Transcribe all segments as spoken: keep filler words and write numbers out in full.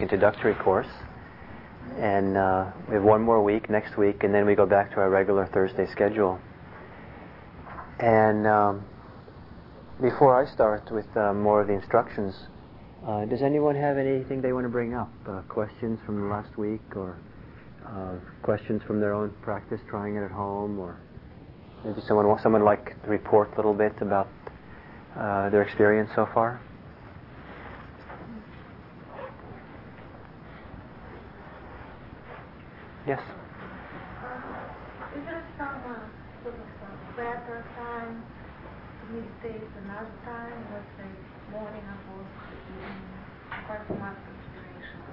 introductory course. And uh, we have one more week next week, and then we go back to our regular Thursday schedule. And um, before I start with uh, more of the instructions, uh, does anyone have anything they want to bring up? Uh, questions from the last week, or uh, questions from their own practice, trying it at home, or maybe someone someone like to report a little bit about uh, their experience so far? Yes. Uh, is there some uh, sort of uh, better time to meditate another time, let's say morning or evening? Quite much inspiration.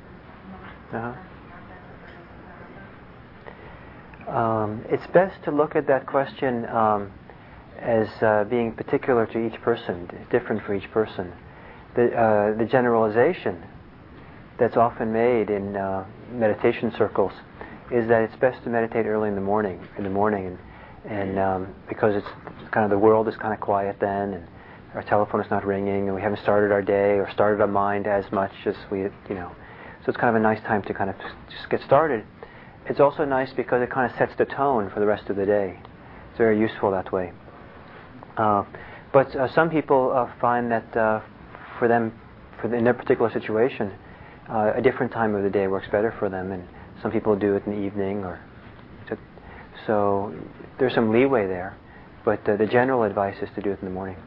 Uh-huh. Um, it's best to look at that question um, as uh, being particular to each person, different for each person. The uh, the generalization that's often made in uh, meditation circles is that it's best to meditate early in the morning, in the morning, and, and um, because it's kind of the world is kind of quiet then, and our telephone is not ringing, and we haven't started our day or started our mind as much as we, you know. So it's kind of a nice time to kind of just get started. It's also nice because it kind of sets the tone for the rest of the day. It's very useful that way. Uh, but uh, some people uh, find that uh, for them, for the, in their particular situation, Uh, a different time of the day works better for them, and some people do it in the evening, or to, so there's some leeway there, but uh, the general advice is to do it in the morning.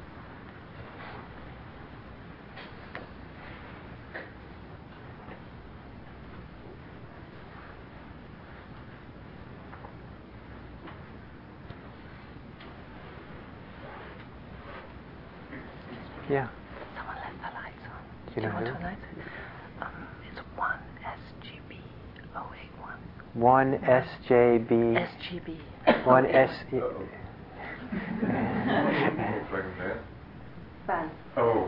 Yeah. Someone left the lights on. Do you know want who? to light it? one S G B zero eight one. one S J B. S G B. one S. Fan. Oh.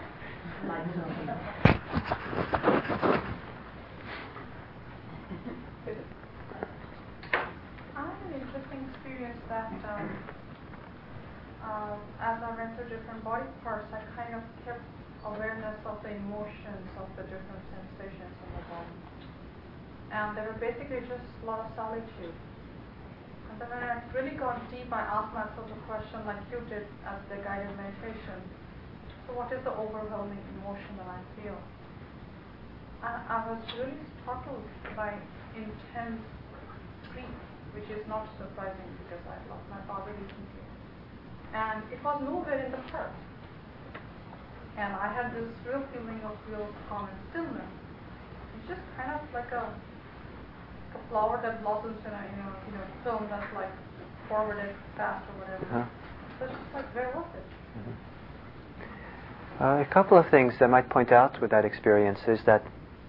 I had an interesting experience that um, um, as I went through different body parts, I kind of kept awareness of the emotions of the different sensations in the body. And they were basically just a lot of solitude. And then when I really got deep, I asked myself a question like you did as the guided meditation. So what is the overwhelming emotion that I feel? And I was really startled by intense grief, which is not surprising because I lost my father recently. And it was nowhere in the heart. And I had this real feeling of real calm and stillness. It's just kind of like a, like a flower that blossoms in a you know, you know film that's like forwarded fast or whatever. Uh-huh. So it's just like, where was it? Mm-hmm. Uh, a couple of things I might point out with that experience is that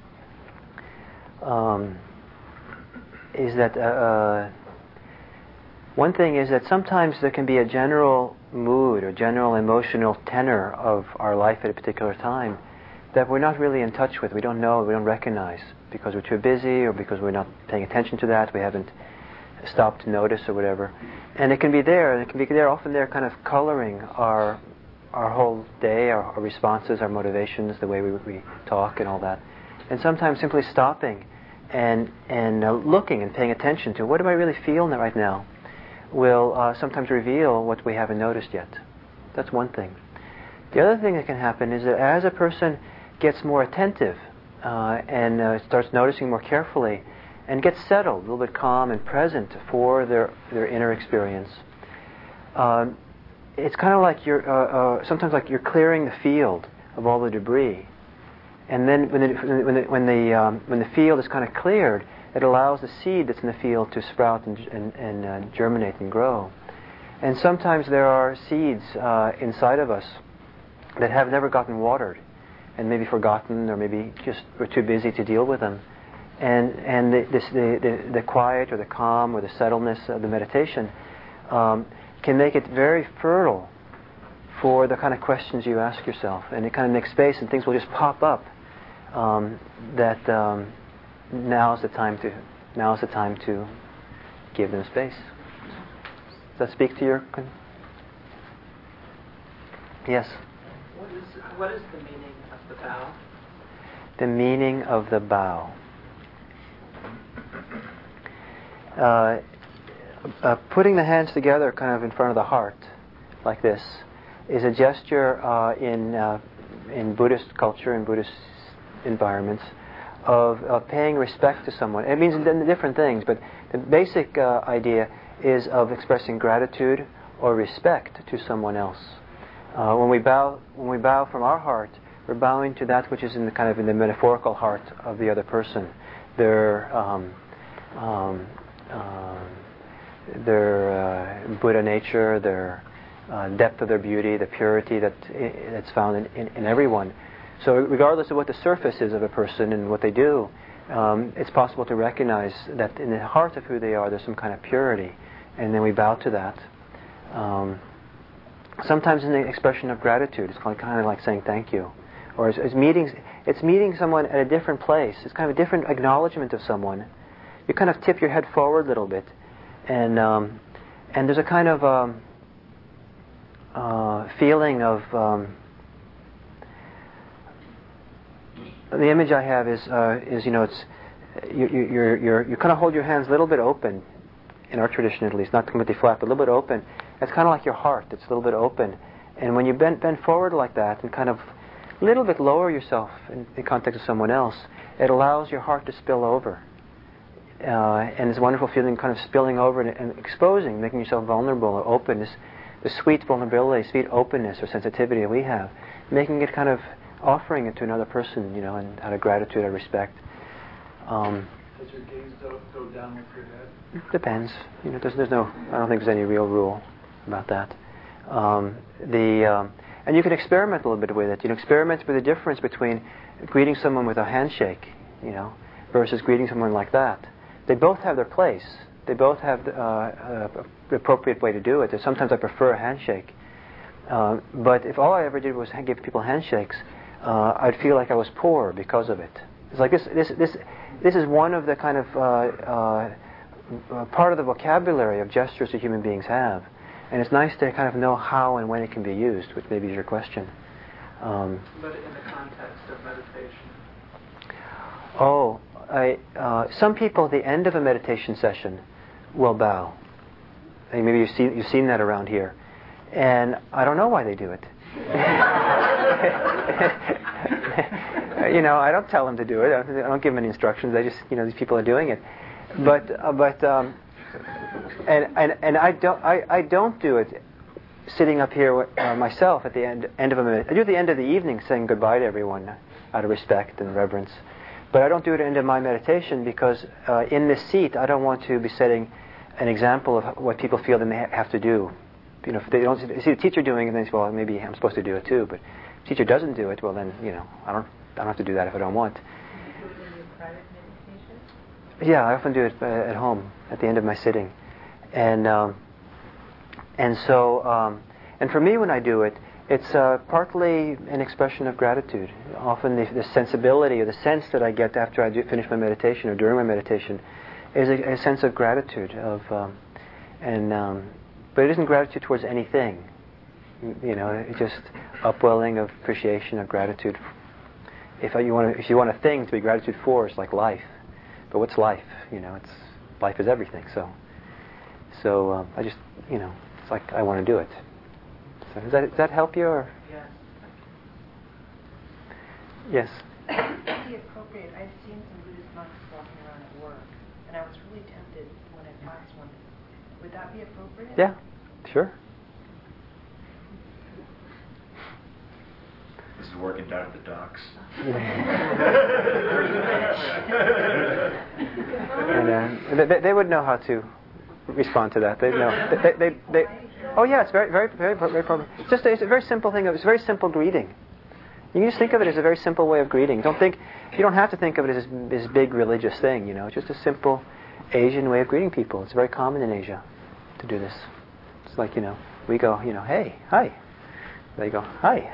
um, is that uh, uh, one thing is that sometimes there can be a general mood or general emotional tenor of our life at a particular time that we're not really in touch with, we don't know, we don't recognize because we're too busy or because we're not paying attention to that, we haven't stopped to notice or whatever. And it can be there, and it can be there, often there kind of coloring our our whole day, our, our responses, our motivations, the way we, we talk and all that. And sometimes simply stopping and, and uh, looking and paying attention to what do I really feel right now will uh, sometimes reveal what we haven't noticed yet. That's one thing. The other thing that can happen is that as a person gets more attentive uh, and uh, starts noticing more carefully and gets settled, a little bit calm and present for their, their inner experience, um, it's kind of like you're, uh, uh, sometimes like you're clearing the field of all the debris. And then when the, when the, when the, um, when the field is kind of cleared, it allows the seed that's in the field to sprout and, and, and uh, germinate and grow. And sometimes there are seeds uh, inside of us that have never gotten watered and maybe forgotten or maybe just we're too busy to deal with them. And, and the, this, the, the, the quiet or the calm or the settledness of the meditation um, can make it very fertile for the kind of questions you ask yourself. And it kind of makes space and things will just pop up um, that... Um, Now is the time to. Now is the time to give them space. Does that speak to your? Con- yes. What is what is the meaning of the vow? the meaning of the bow. Uh, uh, putting the hands together kind of in front of the heart, like this, is a gesture uh, in uh, in Buddhist culture, in Buddhist environments, of, of paying respect to someone. It means different things, but the basic uh, idea is of expressing gratitude or respect to someone else. Uh, when we bow, when we bow from our heart, we're bowing to that which is in the kind of in the metaphorical heart of the other person, their um, um, uh, their uh, Buddha nature, their uh, depth of their beauty, the purity that I- that's found in, in, in everyone. So, regardless of what the surface is of a person and what they do, um, it's possible to recognize that in the heart of who they are, there's some kind of purity, and then we bow to that. Um, sometimes in the expression of gratitude, it's kind of like saying thank you, or it's, it's meeting it's meeting someone at a different place. It's kind of a different acknowledgement of someone. You kind of tip your head forward a little bit, and um, and there's a kind of um, uh, feeling of um, the image I have is uh, is you know it's you you you're, you're, you kind of hold your hands a little bit open, in our tradition at least, not completely flat, but a little bit open. It's kind of like your heart. It's a little bit open, and when you bend bend forward like that and kind of a little bit lower yourself in the context of someone else, it allows your heart to spill over, uh, and it's a wonderful feeling, kind of spilling over and, and exposing, making yourself vulnerable or open. This the sweet vulnerability, sweet openness or sensitivity that we have, making it kind of offering it to another person, you know, and out of gratitude or respect. Um, Does your gaze go, go down with your head? Depends. You know, there's, there's no. I don't think there's any real rule about that. Um, the um, and you can experiment a little bit with it. You know, experiment with the difference between greeting someone with a handshake, you know, versus greeting someone like that. They both have their place. They both have uh, uh, the appropriate way to do it. Sometimes I prefer a handshake. Uh, but if all I ever did was give people handshakes, uh, I'd feel like I was poor because of it. It's like this. This. This. This is one of the kind of uh, uh, uh, part of the vocabulary of gestures that human beings have, and it's nice to kind of know how and when it can be used, which maybe is your question. Um, but in the context of meditation. Oh, I, uh, some people at the end of a meditation session will bow. And maybe you've seen you've seen that around here. And I don't know why they do it. You know, I don't tell them to do it. I don't, I don't give them any instructions. I just, you know, these people are doing it. But, uh, but, um, and and and I don't, I, I don't do it sitting up here uh, myself at the end end of a minute. I do it at the end of the evening, saying goodbye to everyone out of respect and reverence. But I don't do it at the end of my meditation because uh, in this seat, I don't want to be setting an example of what people feel they may ha- have to do. You know, if they don't see the teacher doing it, then they say, well, maybe I'm supposed to do it too. But if the teacher doesn't do it, well, then, you know, I don't, I don't have to do that if I don't want. Do you do it in your private meditation? Yeah, I often do it uh, at home at the end of my sitting, and um, and so um, and for me when I do it, it's uh, partly an expression of gratitude. Often the, the sensibility or the sense that I get after I do finish my meditation or during my meditation is a, a sense of gratitude of um, and. Um, But it isn't gratitude towards anything, you know. It's just upwelling of appreciation, of gratitude. If you want, to, if you want a thing to be gratitude for, it's like life. But what's life? You know, it's life is everything. So, so um, I just, you know, it's like I want to do it. So does that does that help you? Or? Yes. Yes. Would it be appropriate? I've seen some Buddhist monks walking around at work, and I was really tempted when I passed one. Would that be appropriate? Yeah. Sure. This is working down at the docks. And uh, they, they would know how to respond to that. They know. They, they, they, they, oh yeah, it's very, very, very, very problem. It's just a, it's a very simple thing. It's a very simple greeting. You can just think of it as a very simple way of greeting. Don't think. You don't have to think of it as this big religious thing. You know, it's just a simple Asian way of greeting people. It's very common in Asia to do this. It's like, you know, we go, you know, hey, hi. They go, hi.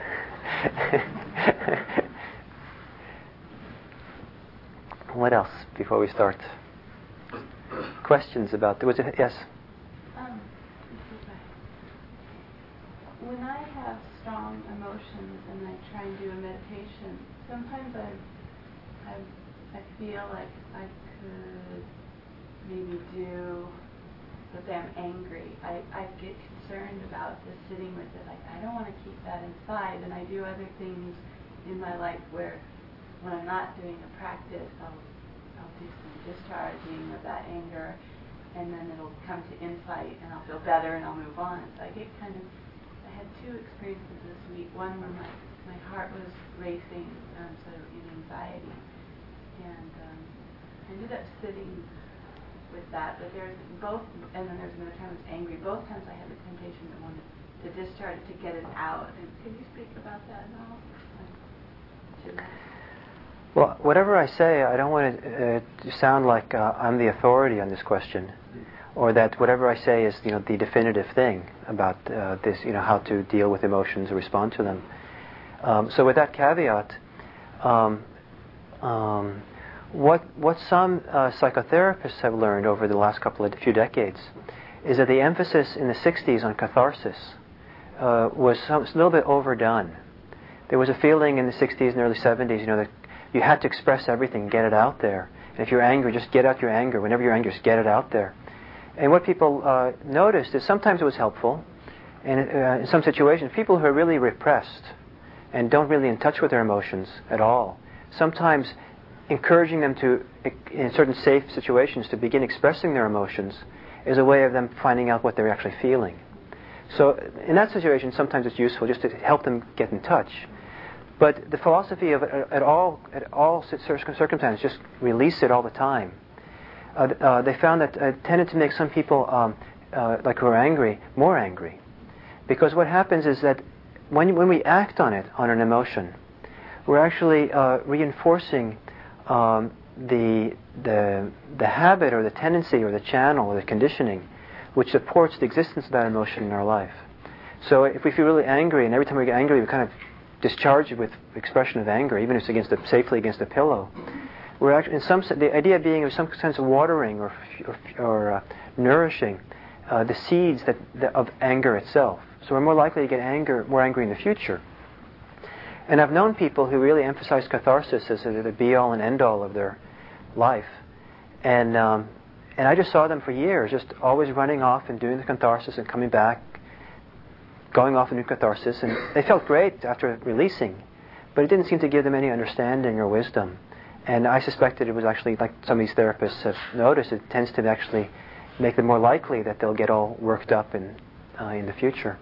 What else before we start? Questions about, was it, yes? Um, when I have strong emotions and I try and do a meditation, sometimes I I I feel like I could maybe do, let's say I'm angry, I, I get concerned about just sitting with it. Like, I don't want to keep that inside, and I do other things in my life where when I'm not doing a practice, I'll, I'll do some discharging of that anger, and then it'll come to insight, and I'll feel better, and I'll move on. So I get kind of, I had two experiences this week. One where my, my heart was racing, um, sort of in anxiety, and um, I ended up sitting with that, but there's both, and then there's another time I was angry. Both times I had the temptation to want to discharge, to get it out. And could you speak about that at all? Like, well, whatever I say, I don't want it uh, to sound like uh, I'm the authority on this question, or that whatever I say is, you know, the definitive thing about uh, this, you know, how to deal with emotions or respond to them. Um, so with that caveat, um, um, What what some uh, psychotherapists have learned over the last couple of few decades is that the emphasis in the sixties on catharsis uh, was some, a little bit overdone. There was a feeling in the sixties and early seventies, you know, that you had to express everything, get it out there. And if you're angry, just get out your anger. Whenever you're angry, just get it out there. And what people uh, noticed is sometimes it was helpful, and uh, in some situations, people who are really repressed and don't really in touch with their emotions at all, sometimes encouraging them to, in certain safe situations, to begin expressing their emotions is a way of them finding out what they're actually feeling. So in that situation, sometimes it's useful just to help them get in touch. But the philosophy of at all, at all circumstances, just release it all the time. Uh, uh, they found that uh, tended to make some people, um, uh, like who are angry, more angry. Because what happens is that when, when we act on it, on an emotion, we're actually uh, reinforcing Um, the the the habit or the tendency or the channel or the conditioning which supports the existence of that emotion in our life. So if we feel really angry, and every time we get angry we kind of discharge it with expression of anger, even if it's against a, safely against a pillow, we're actually in some the idea being of some sense of watering or or, or uh, nourishing uh, the seeds that, that of anger itself. So we're more likely to get anger more angry in the future. And I've known people who really emphasize catharsis as the be-all and end-all of their life. And um, and I just saw them for years, just always running off and doing the catharsis and coming back, going off and doing catharsis. And they felt great after releasing, but it didn't seem to give them any understanding or wisdom. And I suspected it was actually, like some of these therapists have noticed, it tends to actually make them more likely that they'll get all worked up in, uh, in the future.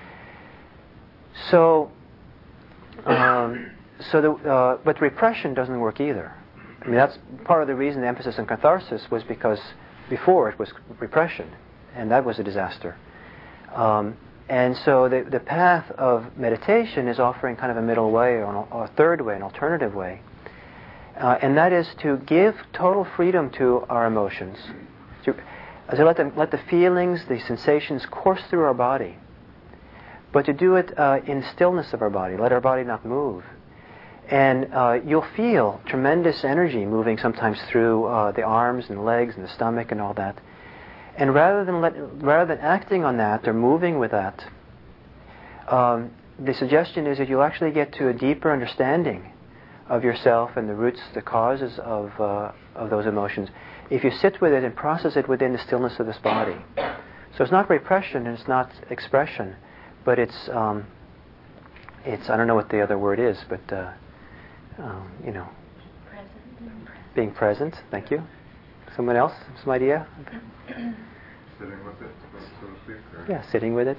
So... Um, so, the, uh, but repression doesn't work either. I mean, that's part of the reason the emphasis on catharsis was because before it was repression, and that was a disaster. Um, and so the, the path of meditation is offering kind of a middle way, or, an, or a third way, an alternative way. Uh, and that is to give total freedom to our emotions. To, to let, them, let the feelings, the sensations course through our body. But to do it uh, in stillness of our body, let our body not move. And uh, you'll feel tremendous energy moving sometimes through uh, the arms and the legs and the stomach and all that. And rather than let, rather than acting on that or moving with that, um, the suggestion is that you'll actually get to a deeper understanding of yourself and the roots, the causes of uh, of those emotions, if you sit with it and process it within the stillness of this body. So it's not repression and it's not expression, but it's um, it's I don't know what the other word is, but uh, um, you know, Present. being present. Thank you. Someone else? Some idea? Sitting with it, so to speak. Or? Yeah, sitting with it.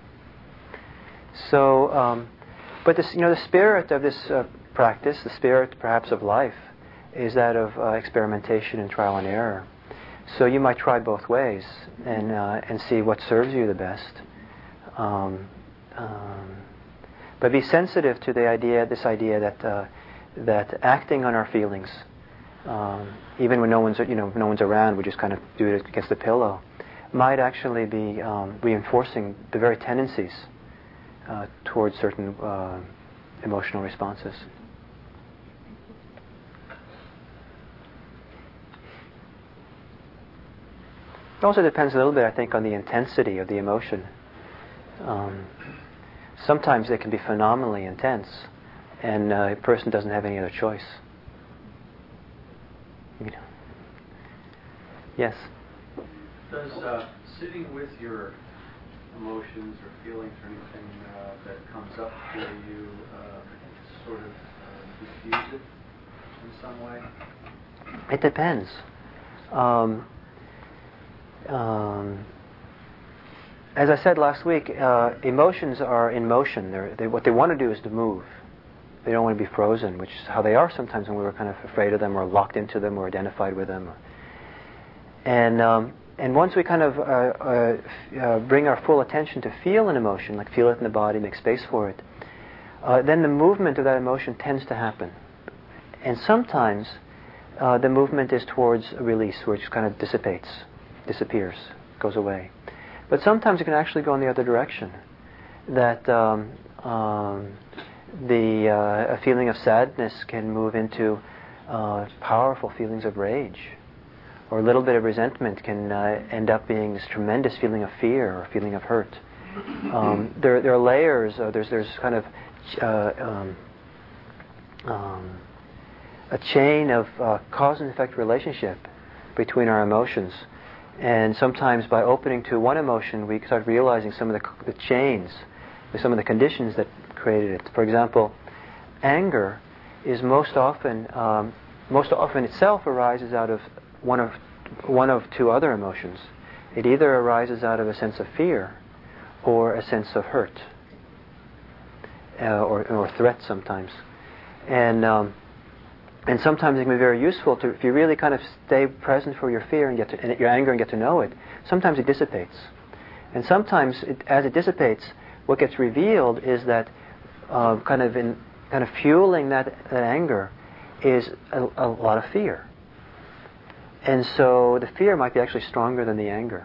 So, um, but this, you know, the spirit of this uh, practice, the spirit perhaps of life, is that of uh, experimentation and trial and error. So you might try both ways and uh, and see what serves you the best. Um, um, but be sensitive to the idea, this idea that uh, that acting on our feelings, um, even when no one's you know no one's around, we just kind of do it against the pillow, might actually be um, reinforcing the very tendencies uh, towards certain uh, emotional responses. It also depends a little bit, I think, on the intensity of the emotion. Um, sometimes they can be phenomenally intense, and uh, a person doesn't have any other choice. you know. Yes. Does uh, sitting with your emotions or feelings or anything uh, that comes up for you uh, sort of uh, diffuse it in some way? It depends. Um, um, as I said last week, uh, emotions are in motion. They're, they, what they want to do is to move. They don't want to be frozen, which is how they are sometimes when we were kind of afraid of them or locked into them or identified with them. Or, and um, and once we kind of uh, uh, uh, bring our full attention to feel an emotion, like feel it in the body, make space for it, uh, then the movement of that emotion tends to happen. And sometimes uh, the movement is towards a release, where it just kind of dissipates, disappears, goes away. But sometimes it can actually go in the other direction. That um, um, the uh, a feeling of sadness can move into uh, powerful feelings of rage, or a little bit of resentment can uh, end up being this tremendous feeling of fear or feeling of hurt. Um, there, there are layers. Uh, there's, there's kind of uh, um, um, a chain of uh, cause and effect relationship between our emotions. And sometimes by opening to one emotion, we start realizing some of the, the chains, some of the conditions that created it. For example, anger is most often, um, most often itself arises out of one of one of two other emotions. It either arises out of a sense of fear or a sense of hurt, uh, or, or threat sometimes. And um, And sometimes it can be very useful to, if you really kind of stay present for your fear and get to, and your anger and get to know it. Sometimes it dissipates, and sometimes it, as it dissipates, what gets revealed is that uh, kind of in kind of fueling that, that anger is a, a lot of fear, and so the fear might be actually stronger than the anger.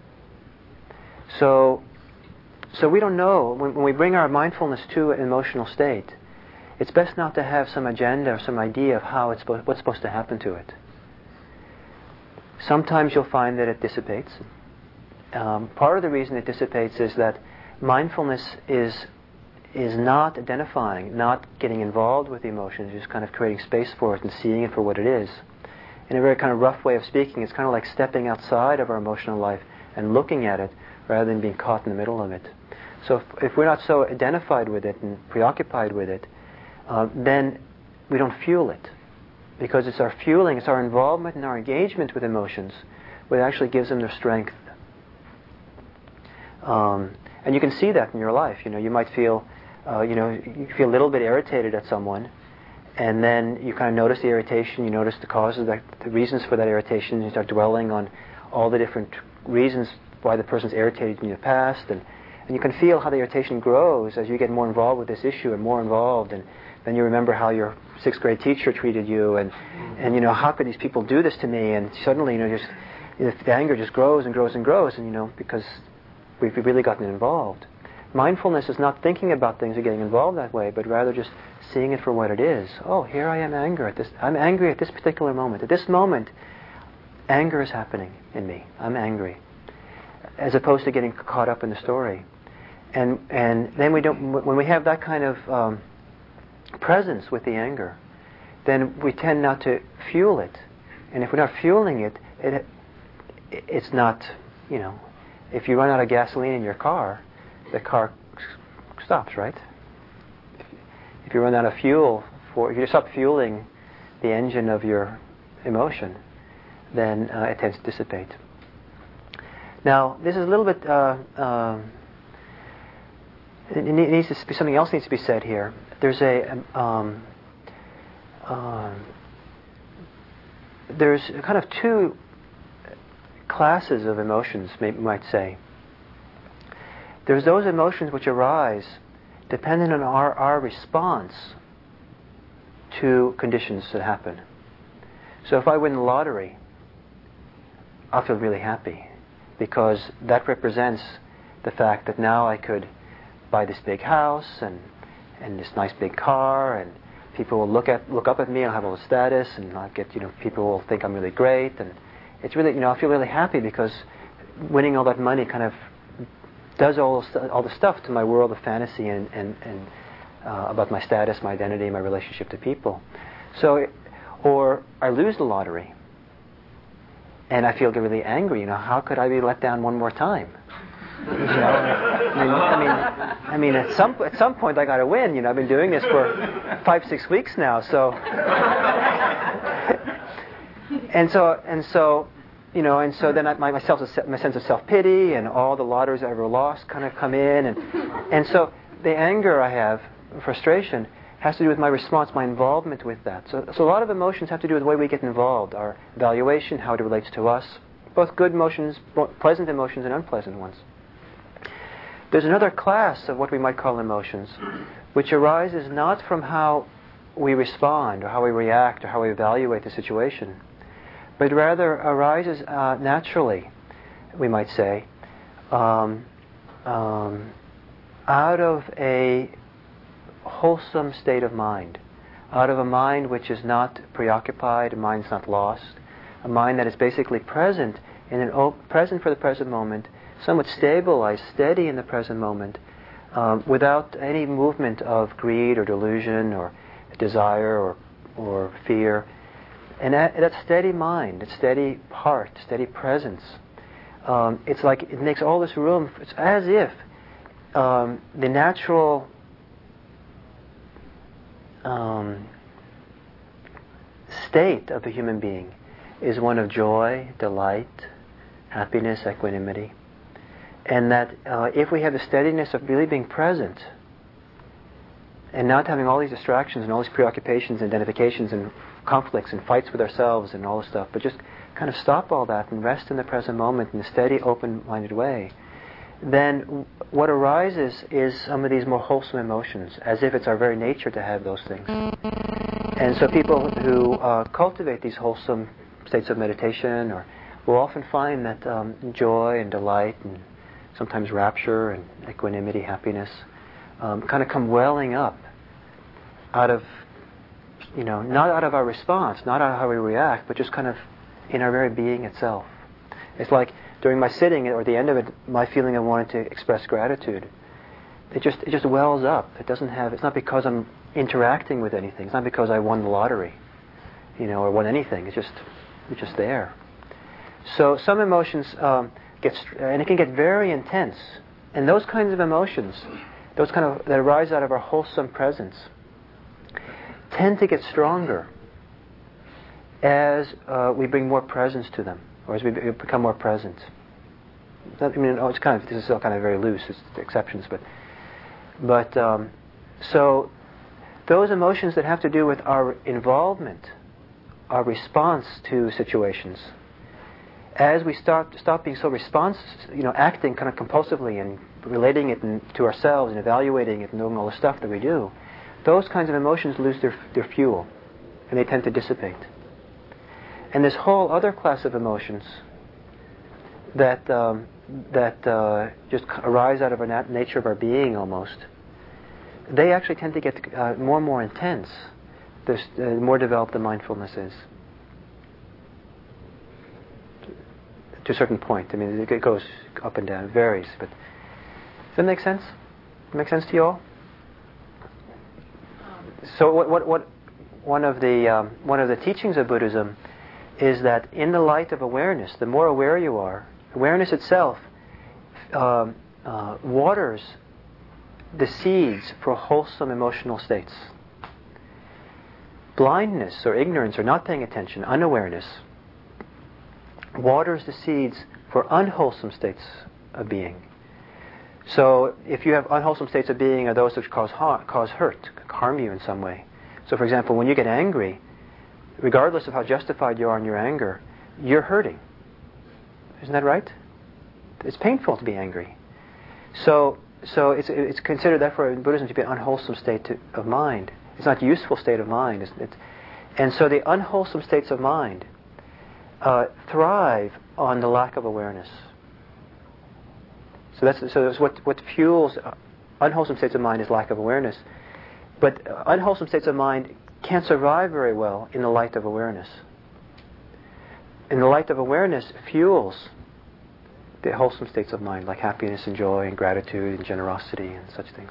So, so we don't know when, when we bring our mindfulness to an emotional state. It's best not to have some agenda or some idea of how it's supposed, what's supposed to happen to it. Sometimes you'll find that it dissipates. Um, part of the reason it dissipates is that mindfulness is is not identifying, not getting involved with the emotions, just kind of creating space for it and seeing it for what it is. In a very kind of rough way of speaking, it's kind of like stepping outside of our emotional life and looking at it rather than being caught in the middle of it. So if, if we're not so identified with it and preoccupied with it, Uh, then we don't fuel it, because it's our fueling, it's our involvement and our engagement with emotions what actually gives them their strength. Um, and you can see that in your life. You know, you might feel, uh, you know, you feel a little bit irritated at someone, and then you kind of notice the irritation, you notice the causes, that, the reasons for that irritation, you start dwelling on all the different reasons why the person's irritated in the past, and, and you can feel how the irritation grows as you get more involved with this issue and more involved, and then you remember how your sixth grade teacher treated you, and, and you know, how could these people do this to me? And suddenly, you know, just you know, the anger just grows and grows and grows, and you know, because we've really gotten involved. Mindfulness is not thinking about things or getting involved that way, but rather just seeing it for what it is. Oh, here I am, angry at this. I'm angry at this particular moment. At this moment, anger is happening in me. I'm angry, as opposed to getting caught up in the story. And and then we don't. When we have that kind of um, presence with the anger, then we tend not to fuel it. And if we're not fueling it, it it's not, you know, if you run out of gasoline in your car, the car stops, right? If you run out of fuel, for if you stop fueling the engine of your emotion, then uh, it tends to dissipate. Now, this is a little bit, uh, uh, it needs to be, something else needs to be said here. There's a, um, uh, there's kind of two classes of emotions, we might say. There's those emotions which arise dependent on our, our response to conditions that happen. So if I win the lottery, I'll feel really happy, because that represents the fact that now I could buy this big house and and this nice big car, and people will look at look up at me, and I'll have all the status, and I'll get, you know, people will think I'm really great, and it's really, you know, I feel really happy because winning all that money kind of does all all the stuff to my world of fantasy and and, and uh, about my status, my identity, my relationship to people. So, or I lose the lottery, and I feel really angry. You know, how could I be let down one more time? You know, I mean, I mean, I mean, at some at some point I got to win. You know, I've been doing this for five, six weeks now. So, and so, and so, you know, and so then I, my myself, my sense of self-pity and all the lotteries I ever lost kind of come in, and and so the anger I have, frustration, has to do with my response, my involvement with that. So, so a lot of emotions have to do with the way we get involved, our evaluation, how it relates to us, both good emotions, pleasant emotions, and unpleasant ones. There's another class of what we might call emotions, which arises not from how we respond or how we react or how we evaluate the situation, but rather arises uh, naturally, we might say, um, um, out of a wholesome state of mind, out of a mind which is not preoccupied, a mind that's not lost, a mind that is basically present in an op- present for the present moment, somewhat stabilized, steady in the present moment, um, without any movement of greed or delusion or desire or or fear. And that, that steady mind, that steady heart, steady presence, um, it's like it makes all this room. It's as if um, the natural um, state of the human being is one of joy, delight, happiness, equanimity. And that uh, if we have the steadiness of really being present and not having all these distractions and all these preoccupations, identifications and conflicts and fights with ourselves and all this stuff, but just kind of stop all that and rest in the present moment in a steady, open-minded way, then w- what arises is some of these more wholesome emotions, as if it's our very nature to have those things. And so people who uh, cultivate these wholesome states of meditation or will often find that um, joy and delight and sometimes rapture and equanimity, happiness, um, kind of come welling up out of, you know, not out of our response, not out of how we react, but just kind of in our very being itself. It's like during my sitting or the end of it, my feeling of wanting to express gratitude, it just it just wells up. It doesn't have. It's not because I'm interacting with anything. It's not because I won the lottery, you know, or won anything. It's just it's just there. So some emotions um, get and it can get very intense, and those kinds of emotions, those kind of that arise out of our wholesome presence, tend to get stronger as uh, we bring more presence to them, or as we be- become more present. That, I mean, oh, it's kind of this is still kind of very loose. It's exceptions, but but um, so those emotions that have to do with our involvement, our response to situations, as we start stop being so response, you know, acting kind of compulsively and relating it in, to ourselves and evaluating it and doing all the stuff that we do, those kinds of emotions lose their their fuel, and they tend to dissipate. And this whole other class of emotions that um, that uh, just arise out of our nat- nature of our being almost, they actually tend to get uh, more and more intense the uh, more developed the mindfulness is. To a certain point. I mean, it goes up and down, it varies. But does that make sense? Make sense to you all? So, what, what, what one of the um, one of the teachings of Buddhism is that in the light of awareness, the more aware you are, awareness itself um, uh, waters the seeds for wholesome emotional states. Blindness or ignorance or not paying attention, unawareness, waters the seeds for unwholesome states of being. So if you have unwholesome states of being are those which cause harm, cause hurt, harm you in some way. So for example, when you get angry, regardless of how justified you are in your anger, you're hurting. Isn't that right? It's painful to be angry. So so it's it's considered therefore in Buddhism to be an unwholesome state to, of mind. It's not a useful state of mind. It's, it's, and so the unwholesome states of mind Uh, thrive on the lack of awareness. So that's so that's what what fuels uh, unwholesome states of mind is lack of awareness. But uh, unwholesome states of mind can't survive very well in the light of awareness. And the light of awareness fuels the wholesome states of mind, like happiness and joy and gratitude and generosity and such things.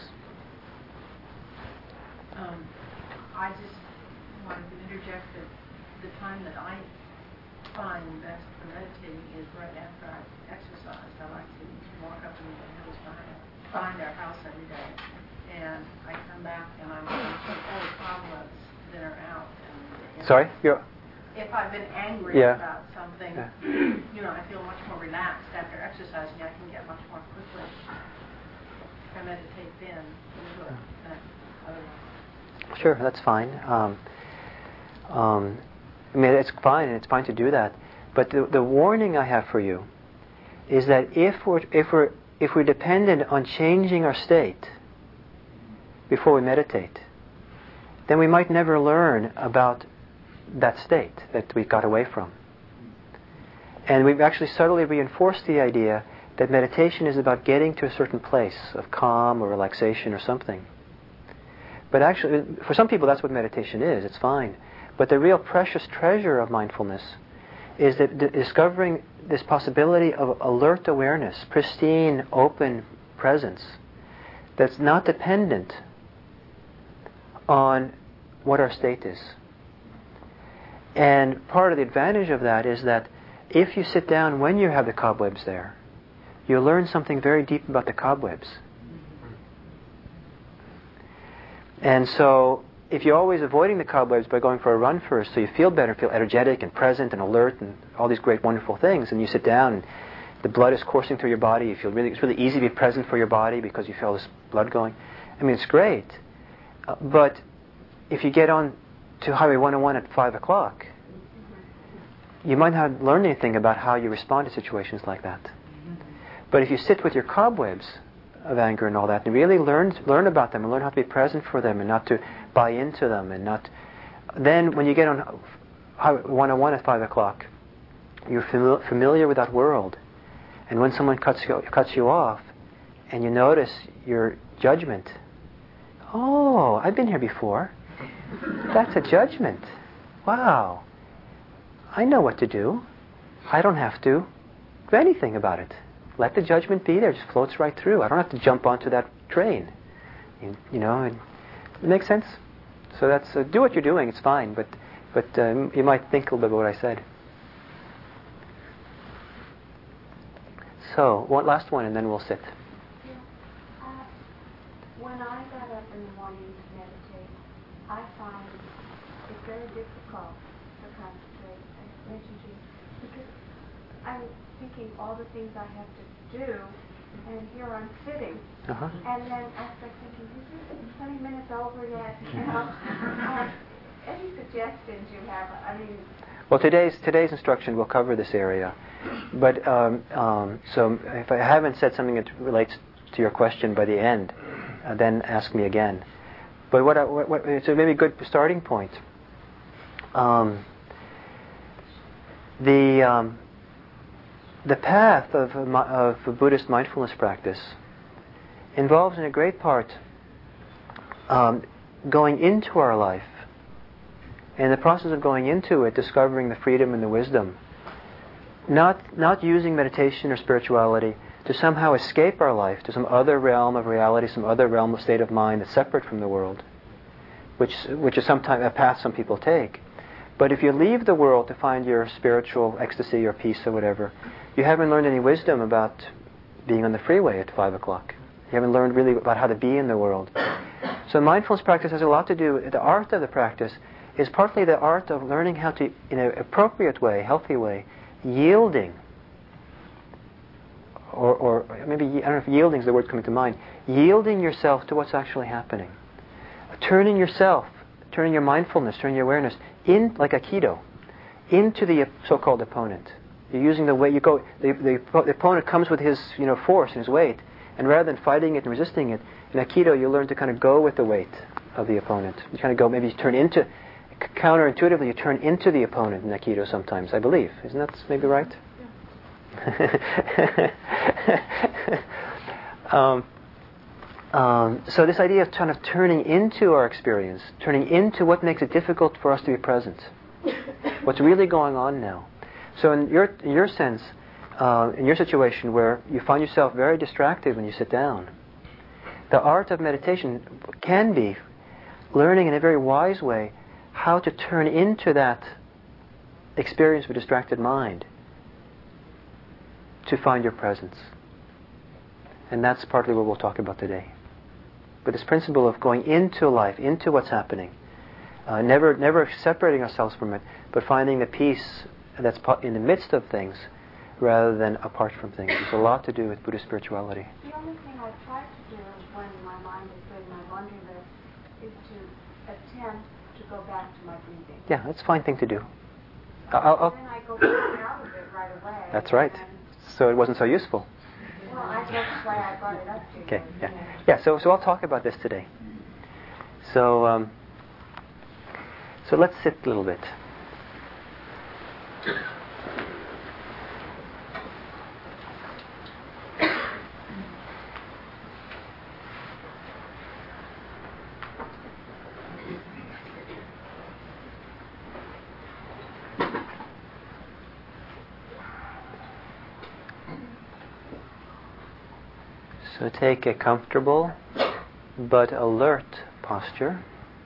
Um, I just wanted to interject that the time that I find best for meditating is right after I exercise. I like to walk up in the hills behind, behind our house every day, and I come back and I'm some old cobwebs that are out. And Sorry? You're... If I've been angry yeah. about something, yeah. you know, I feel much more relaxed after exercising. I can get much more quickly. I meditate then than otherwise. Sure, that's fine. Um, um, I mean, it's fine, and it's fine to do that. But the, the warning I have for you is that if we're if we're if we're dependent on changing our state before we meditate, then we might never learn about that state that we got away from. And we've actually subtly reinforced the idea that meditation is about getting to a certain place of calm or relaxation or something. But actually, for some people, that's what meditation is. It's fine. But the real precious treasure of mindfulness is that d- discovering this possibility of alert awareness, pristine, open presence, that's not dependent on what our state is. And part of the advantage of that is that if you sit down when you have the cobwebs there, you learn something very deep about the cobwebs. And so, if you're always avoiding the cobwebs by going for a run first, so you feel better, feel energetic and present and alert and all these great, wonderful things, and you sit down and the blood is coursing through your body, you feel really, it's really easy to be present for your body because you feel this blood going. I mean, it's great. Uh, but if you get on to Highway one oh one at five o'clock, you might not learn anything about how you respond to situations like that. But if you sit with your cobwebs of anger and all that, and really learn learn about them and learn how to be present for them and not to buy into them and not, then when you get on Highway one oh one at five o'clock, you're fami- familiar with that world. And when someone cuts you, cuts you off, and you notice your judgment, oh, I've been here before. That's a judgment. Wow. I know what to do. I don't have to do anything about it. Let the judgment be there. It just floats right through. I don't have to jump onto that train. You, you know, it, it makes sense. So that's uh, do what you're doing. It's fine, but but um, you might think a little bit about what I said. So one last one, and then we'll sit. Yeah. Uh, when I got up in the morning to meditate, I find it's very difficult to concentrate. I mentioned to you because I'm thinking all the things I have to do, and here I'm sitting, Uh-huh. and then I start thinking, is it twenty minutes over yet? You know, uh, any suggestions you have? I mean. Well, today's today's instruction will cover this area, but um, um, so if I haven't said something that relates to your question by the end, uh, then ask me again. But what, I, what, what it's a maybe good starting point. Um, the um, the path of a, of a Buddhist mindfulness practice involves, in a great part, um, going into our life. In the process of going into it, discovering the freedom and the wisdom, not not using meditation or spirituality to somehow escape our life to some other realm of reality, some other realm of state of mind that's separate from the world, which which is sometimes a path some people take. But if you leave the world to find your spiritual ecstasy or peace or whatever, you haven't learned any wisdom about being on the freeway at five o'clock. You haven't learned really about how to be in the world. So mindfulness practice has a lot to do with the art of the practice. Is partly the art of learning how to, in an appropriate way, healthy way, yielding, or, or maybe, I don't know if yielding is the word coming to mind, yielding yourself to what's actually happening. Turning yourself, turning your mindfulness, turning your awareness, in like Aikido, into the so-called opponent. You're using the weight, you go, the, the, the opponent comes with his you know, force and his weight, and rather than fighting it and resisting it, in Aikido you learn to kind of go with the weight of the opponent. You kind of go, maybe you turn into, counterintuitively, you turn into the opponent in Aikido sometimes, I believe. Isn't that maybe right? Yeah. um, um, so this idea of kind of turning into our experience, turning into what makes it difficult for us to be present, what's really going on now. So in your in your sense, uh, in your situation where you find yourself very distracted when you sit down, the art of meditation can be learning in a very wise way how to turn into that experience with distracted mind to find your presence. And that's partly what we'll talk about today. But this principle of going into life, into what's happening, uh, never never separating ourselves from it, but finding the peace that's in the midst of things rather than apart from things. There's a lot to do with Buddhist spirituality. The only thing I try to do when my mind is doing my laundry list is to attempt to go back to my breathing. Yeah, that's a fine thing to do. I'll, I'll, then I go back out of it right away. That's right. So it wasn't so useful. Well, I, that's why I brought it up to you. Okay, yeah. Yeah, so, so I'll talk about this today. So, um, so let's sit a little bit. So take a comfortable but alert posture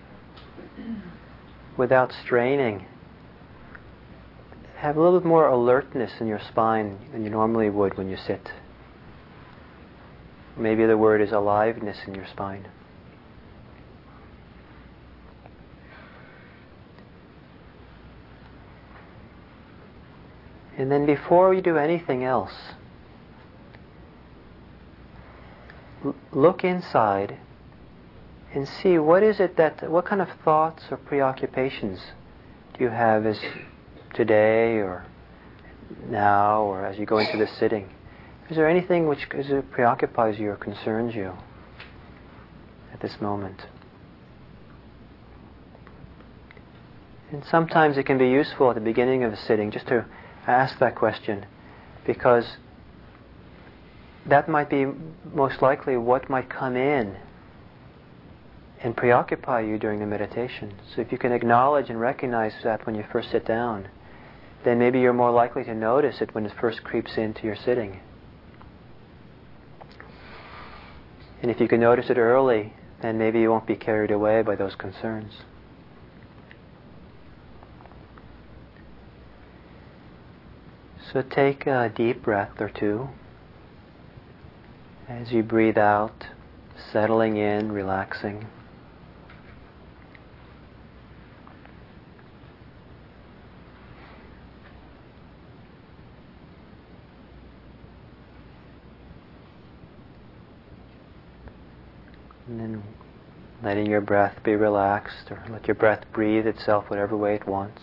without straining. Have a little bit more alertness in your spine than you normally would when you sit. Maybe the word is aliveness in your spine. And then before you do anything else, look inside and see what is it that, what kind of thoughts or preoccupations do you have as today or now or as you go into this sitting. Is there anything which is, uh, preoccupies you or concerns you at this moment? And sometimes it can be useful at the beginning of a sitting just to ask that question, because that might be most likely what might come in and preoccupy you during the meditation. So if you can acknowledge and recognize that when you first sit down, then maybe you're more likely to notice it when it first creeps into your sitting. And if you can notice it early, then maybe you won't be carried away by those concerns. So take a deep breath or two. As you breathe out, settling in, relaxing. And then letting your breath be relaxed, or let your breath breathe itself whatever way it wants.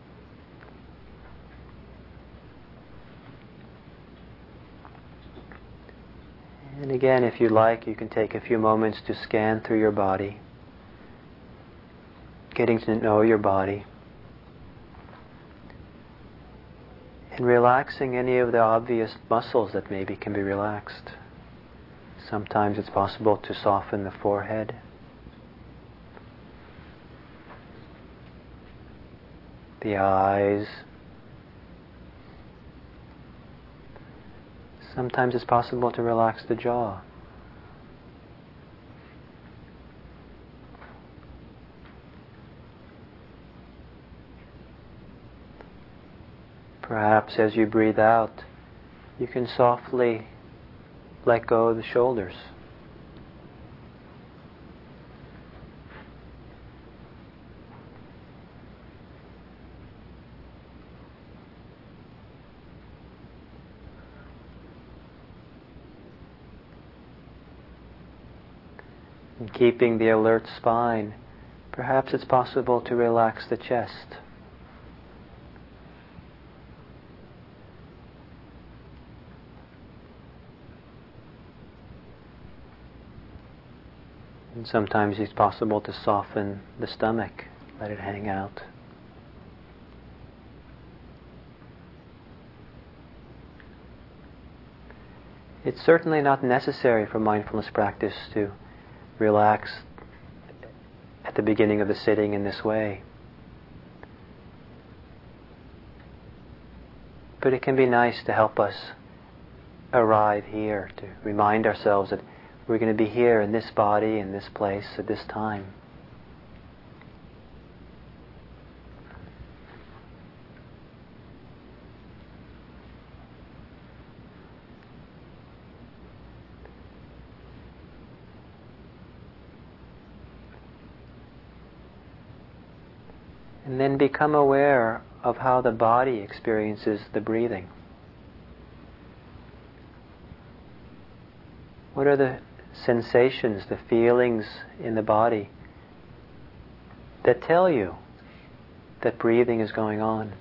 And again, if you like, you can take a few moments to scan through your body, getting to know your body, and relaxing any of the obvious muscles that maybe can be relaxed. Sometimes it's possible to soften the forehead, the eyes. Sometimes it's possible to relax the jaw. Perhaps as you breathe out, you can softly let go of the shoulders. And keeping the alert spine, perhaps it's possible to relax the chest. And sometimes it's possible to soften the stomach, let it hang out. It's certainly not necessary for mindfulness practice to relax at the beginning of the sitting in this way. But it can be nice to help us arrive here, to remind ourselves that we're going to be here in this body, in this place, at this time. And then become aware of how the body experiences the breathing. What are the sensations, the feelings in the body that tell you that breathing is going on?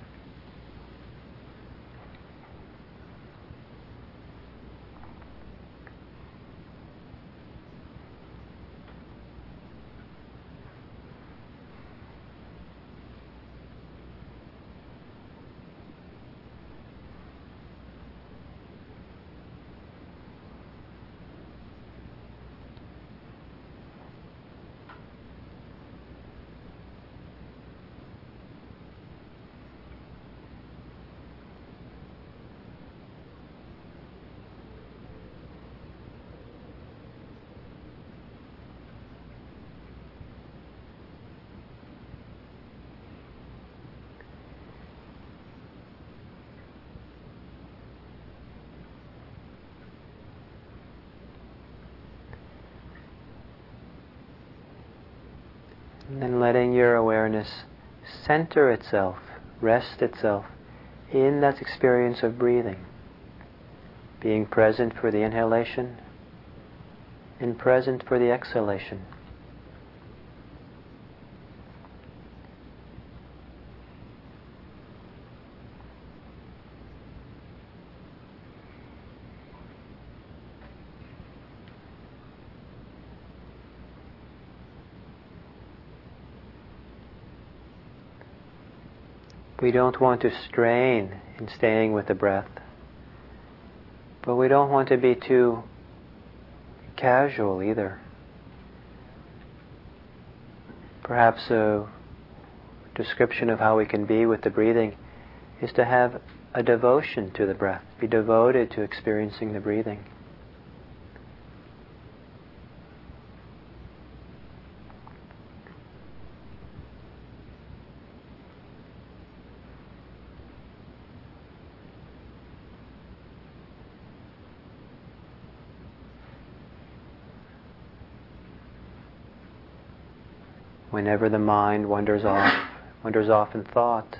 And then letting your awareness center itself, rest itself in that experience of breathing. Being present for the inhalation and present for the exhalation. We don't want to strain in staying with the breath, but we don't want to be too casual either. Perhaps a description of how we can be with the breathing is to have a devotion to the breath, be devoted to experiencing the breathing. Whenever the mind wanders off, wanders off in thought,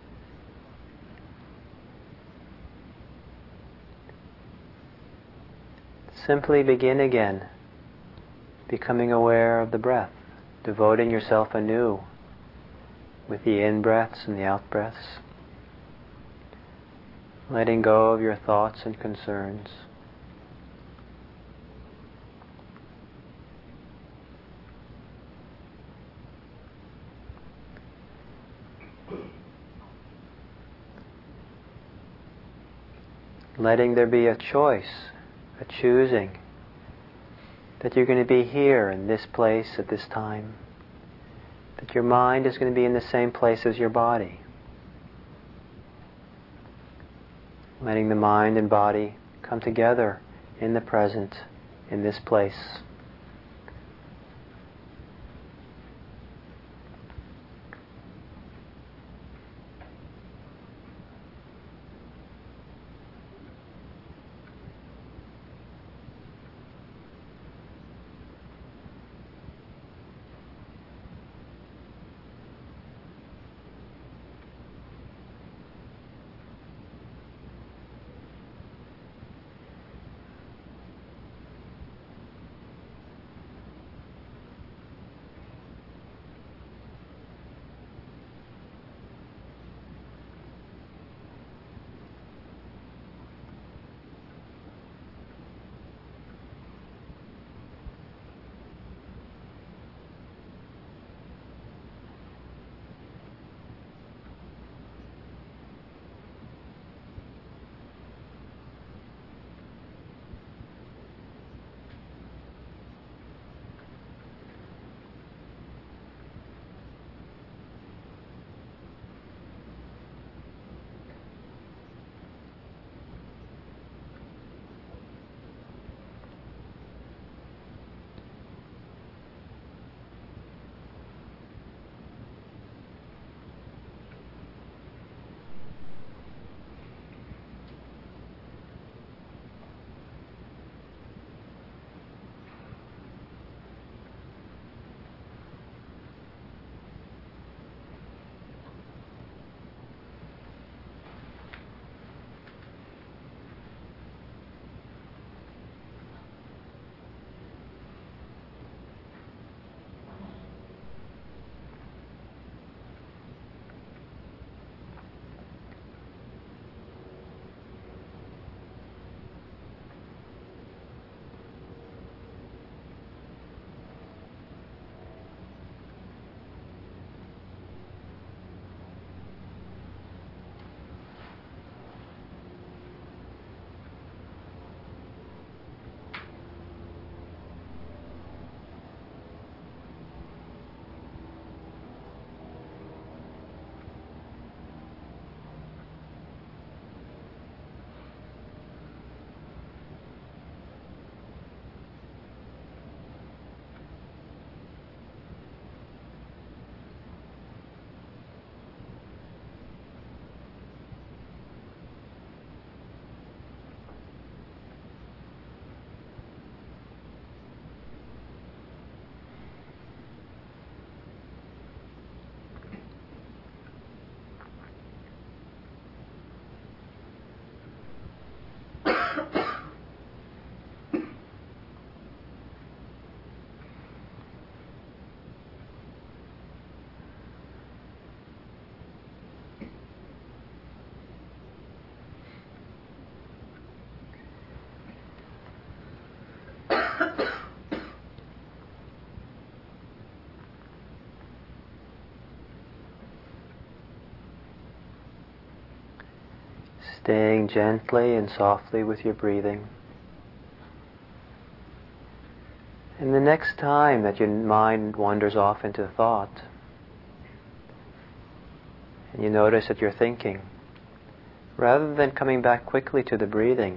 simply begin again, becoming aware of the breath, devoting yourself anew with the in-breaths and the out-breaths, letting go of your thoughts and concerns. Letting there be a choice, a choosing, that you're going to be here in this place at this time, that your mind is going to be in the same place as your body. Letting the mind and body come together in the present, in this place. Staying gently and softly with your breathing. And the next time that your mind wanders off into thought, and you notice that you're thinking, rather than coming back quickly to the breathing,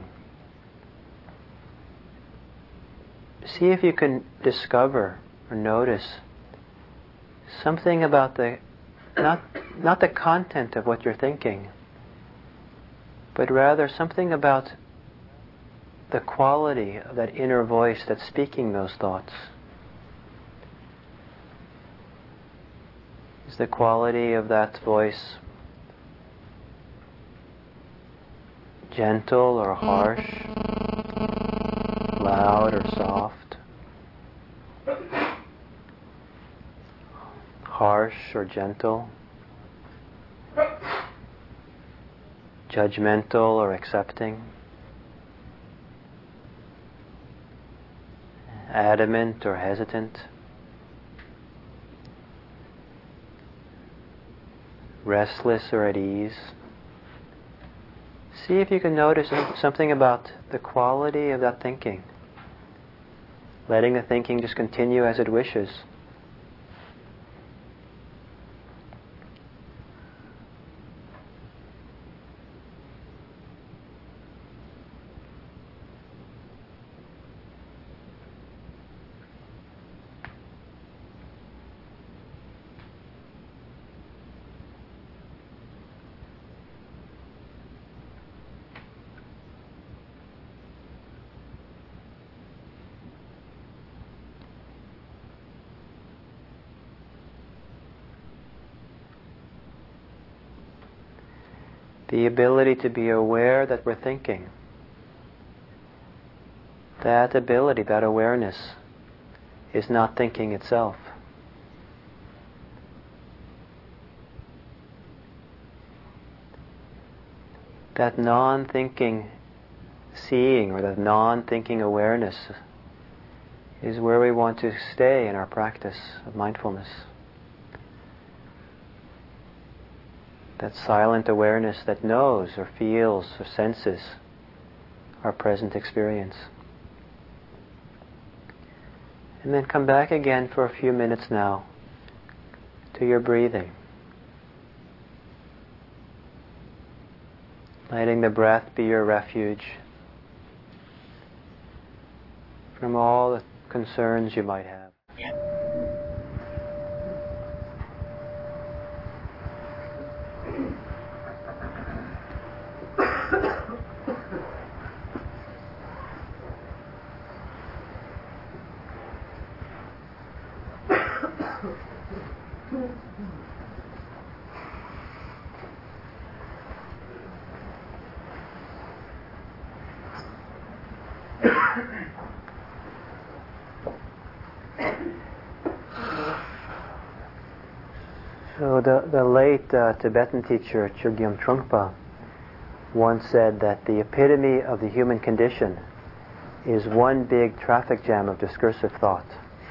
see if you can discover or notice something about the, not, not the content of what you're thinking, but rather something about the quality of that inner voice that's speaking those thoughts. Is the quality of that voice gentle or harsh, loud or soft, harsh or gentle, judgmental or accepting, adamant or hesitant, restless or at ease? See if you can notice something about the quality of that thinking. Letting the thinking just continue as it wishes. The ability to be aware that we're thinking. That ability, that awareness, is not thinking itself. That non-thinking seeing, or that non-thinking awareness, is where we want to stay in our practice of mindfulness. That silent awareness that knows or feels or senses our present experience. And then come back again for a few minutes now to your breathing. Letting the breath be your refuge from all the concerns you might have. So the, the late uh, Tibetan teacher Chogyam Trungpa once said that the epitome of the human condition is one big traffic jam of discursive thought.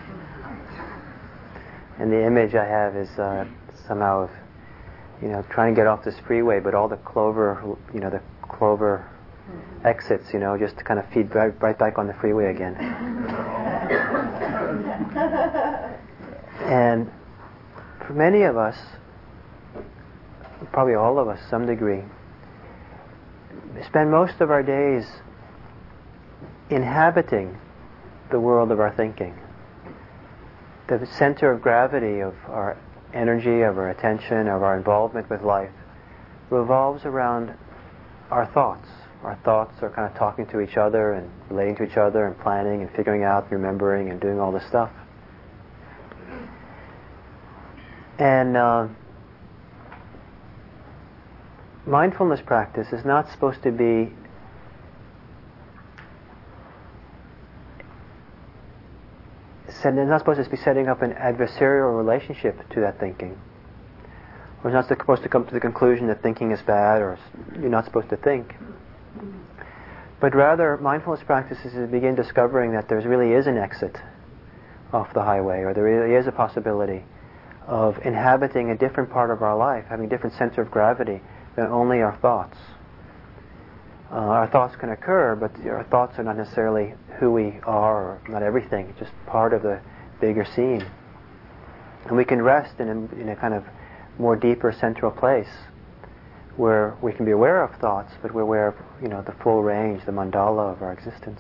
And the image I have is uh, somehow of, you know, trying to get off this freeway, but all the clover, you know, the clover exits, you know, just to kind of feed right, right back on the freeway again. And for many of us, probably all of us, to some degree, spend most of our days inhabiting the world of our thinking. The center of gravity of our energy, of our attention, of our involvement with life revolves around our thoughts. Our thoughts are kind of talking to each other and relating to each other and planning and figuring out, remembering and doing all this stuff. And uh, mindfulness practice is not supposed to be set, it's not supposed to be setting up an adversarial relationship to that thinking. We're not supposed to come to the conclusion that thinking is bad or you're not supposed to think. But rather, mindfulness practice is to begin discovering that there really is an exit off the highway, or there really is a possibility of inhabiting a different part of our life, having a different center of gravity than only our thoughts. Uh, our thoughts can occur, but our thoughts are not necessarily who we are, or not everything, just part of the bigger scene. And we can rest in a, in a kind of more deeper central place where we can be aware of thoughts, but we're aware of, you know, the full range, the mandala of our existence.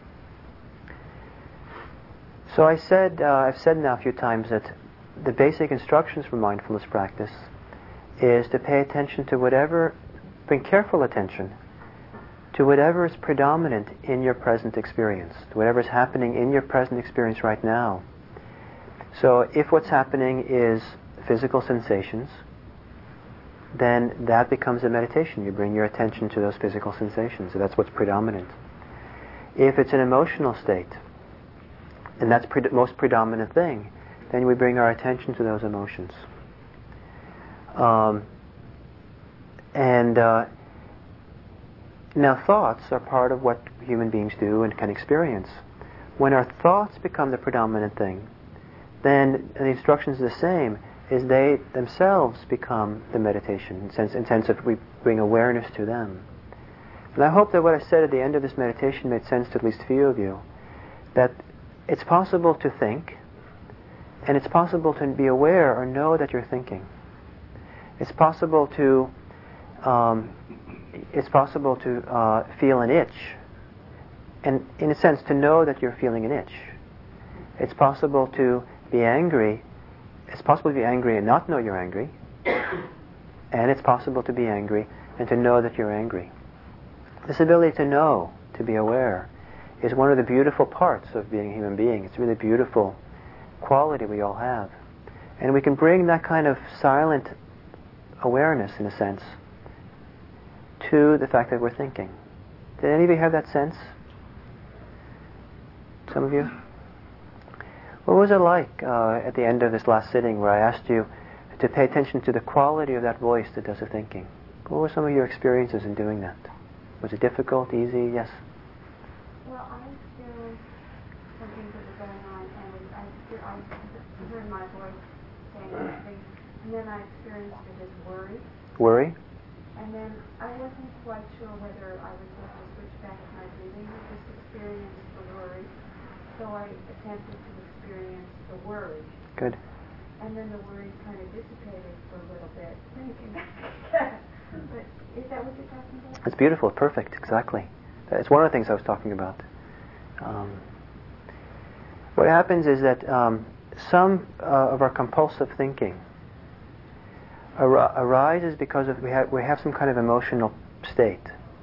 So I said, uh, I've said now a few times that the basic instructions for mindfulness practice is to pay attention to whatever, bring careful attention to whatever is predominant in your present experience, to whatever is happening in your present experience right now. So if what's happening is physical sensations, then that becomes a meditation. You bring your attention to those physical sensations, so that's what's predominant. If it's an emotional state, and that's the pre- most predominant thing, then we bring our attention to those emotions. Um, and uh, now thoughts are part of what human beings do and can experience. When our thoughts become the predominant thing, then the instructions are the same, is they themselves become the meditation, in sense, in sense of we bring awareness to them. And I hope that what I said at the end of this meditation made sense to at least a few of you, that it's possible to think, and it's possible to be aware or know that you're thinking. It's possible to um, it's possible to uh, feel an itch, and in a sense to know that you're feeling an itch. It's possible to be angry. It's possible to be angry and not know you're angry, and it's possible to be angry and to know that you're angry. This ability to know, to be aware, is one of the beautiful parts of being a human being. It's a really beautiful quality we all have. And we can bring that kind of silent awareness, in a sense, to the fact that we're thinking. Did any of you have that sense? Some of you? What was it like uh, at the end of this last sitting where I asked you to pay attention to the quality of that voice that does the thinking? What were some of your experiences in doing that? Was it difficult, easy? Yes? Well, I experienced something that was going on, and I, I heard my voice saying something, and then I experienced it as worry. Worry? And then I wasn't quite sure whether I was going to switch back to my breathing or just experience the worry. So I attempted to experience the worry. Good. And then the worry kind of dissipated for a little bit, thinking. But is that what you're talking about? It's beautiful, perfect, exactly. It's one of the things I was talking about. Um, what happens is that um, some uh, of our compulsive thinking ar- arises because of we have we have some kind of emotional state,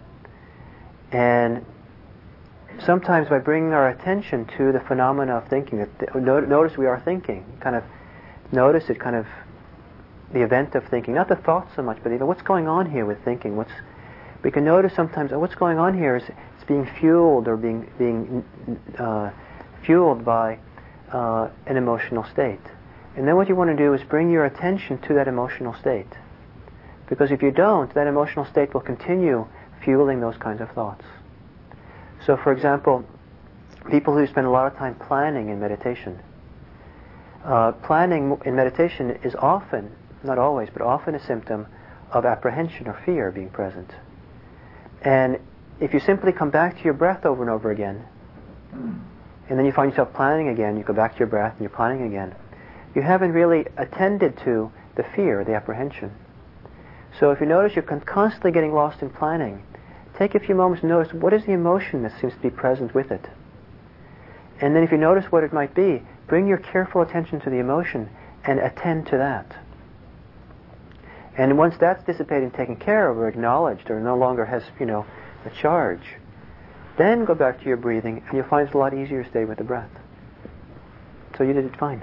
and sometimes by bringing our attention to the phenomena of thinking, that the, no, notice we are thinking, kind of notice it, kind of the event of thinking, not the thought so much, but even what's going on here with thinking. What's we can notice sometimes oh, what's going on here is it's being fueled or being being uh, fueled by uh, an emotional state. And then what you want to do is bring your attention to that emotional state, because if you don't, that emotional state will continue fueling those kinds of thoughts. So, for example, people who spend a lot of time planning in meditation, uh, planning in meditation is often, not always, but often a symptom of apprehension or fear being present. And if you simply come back to your breath over and over again, and then you find yourself planning again, you go back to your breath and you're planning again, you haven't really attended to the fear, the apprehension. So if you notice you're con- constantly getting lost in planning, take a few moments to notice what is the emotion that seems to be present with it. And then if you notice what it might be, bring your careful attention to the emotion and attend to that. And once that's dissipated and taken care of or acknowledged or no longer has, you know, a charge, then go back to your breathing and you'll find it's a lot easier to stay with the breath. So you did it fine.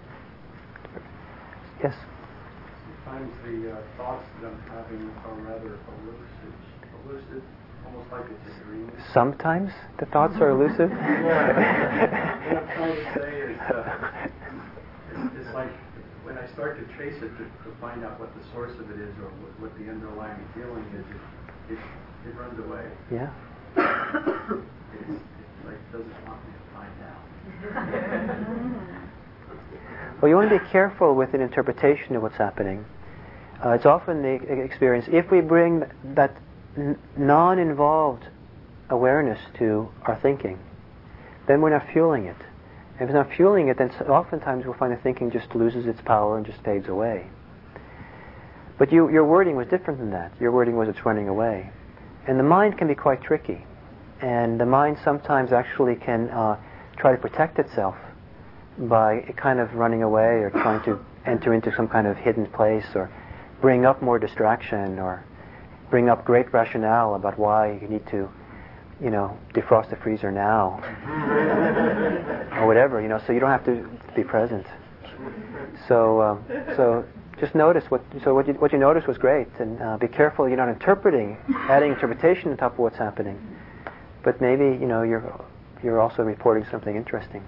Yes? Sometimes the uh, thoughts that I'm having are rather elusive, elusive, almost like it's a dream. Sometimes the thoughts are elusive? Yeah. What I'm trying to say is, uh, it's, it's like when I start to trace it to, to find out what the source of it is or what, what the underlying feeling is, it, it, it runs away. Yeah. It's, it's like it doesn't want me to find out. Well, you want to be careful with an interpretation of what's happening. Uh, it's often the experience, if we bring that n- non-involved awareness to our thinking, then we're not fueling it. If it's not fueling it, then oftentimes we'll find the thinking just loses its power and just fades away. But you, your wording was different than that. Your wording was it's running away. And the mind can be quite tricky. And the mind sometimes actually can uh, try to protect itself by kind of running away or trying to enter into some kind of hidden place or bring up more distraction or bring up great rationale about why you need to, you know, defrost the freezer now or whatever, you know, so you don't have to be present. So, um, so just notice what. So what you what you noticed was great, and uh, be careful you're not interpreting, adding interpretation on top of what's happening. But maybe you know you're you're also reporting something interesting.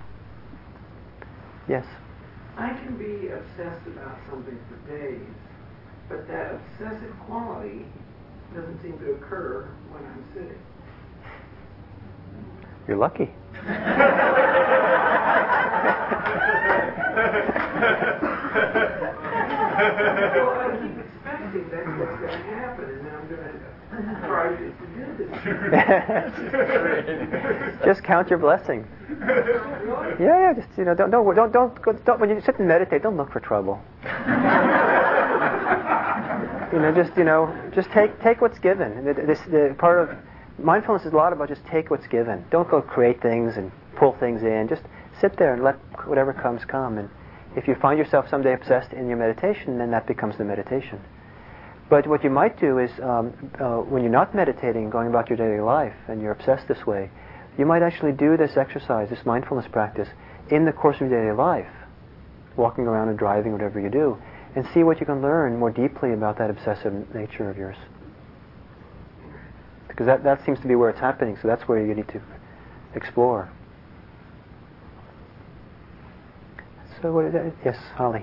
Yes. I can be obsessed about something for days, but that obsessive quality doesn't seem to occur when I'm sitting. You're lucky. Well, I keep expecting that's what's going to happen, and then I'm going to try to do this. Just count your blessing. Yeah, yeah. Just you know, don't don't don't don't, go, don't when you sit and meditate, don't look for trouble. You know, just you know, just take take what's given. This the part of mindfulness is a lot about just take what's given. Don't go create things and pull things in. Just sit there and let whatever comes come. And if you find yourself someday obsessed in your meditation, then that becomes the meditation. But what you might do is, um, uh, when you're not meditating, going about your daily life, and you're obsessed this way, you might actually do this exercise, this mindfulness practice, in the course of your daily life, walking around and driving, whatever you do, and see what you can learn more deeply about that obsessive nature of yours. Because that, that seems to be where it's happening, so that's where you need to explore. So what is that? Yes, Holly.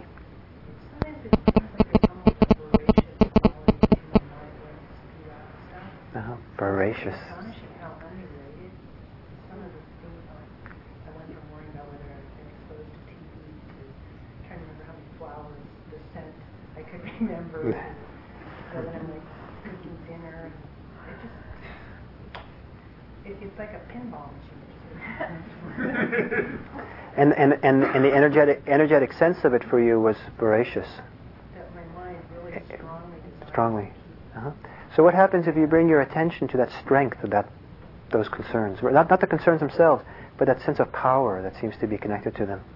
Uh-huh. Voracious. It's astonishing how underrated some of the things are. I went from worrying about whether I've been exposed to T V to trying to remember how many flowers, the scent I could remember. So then I'm like cooking dinner. And it just, it, it's like a pinball machine. and, and, and, and the energetic energetic sense of it for you was voracious. That my mind really strongly desired. Strongly. Uh-huh. So what happens if you bring your attention to that strength of that, those concerns? Not, not the concerns themselves, but that sense of power that seems to be connected to them.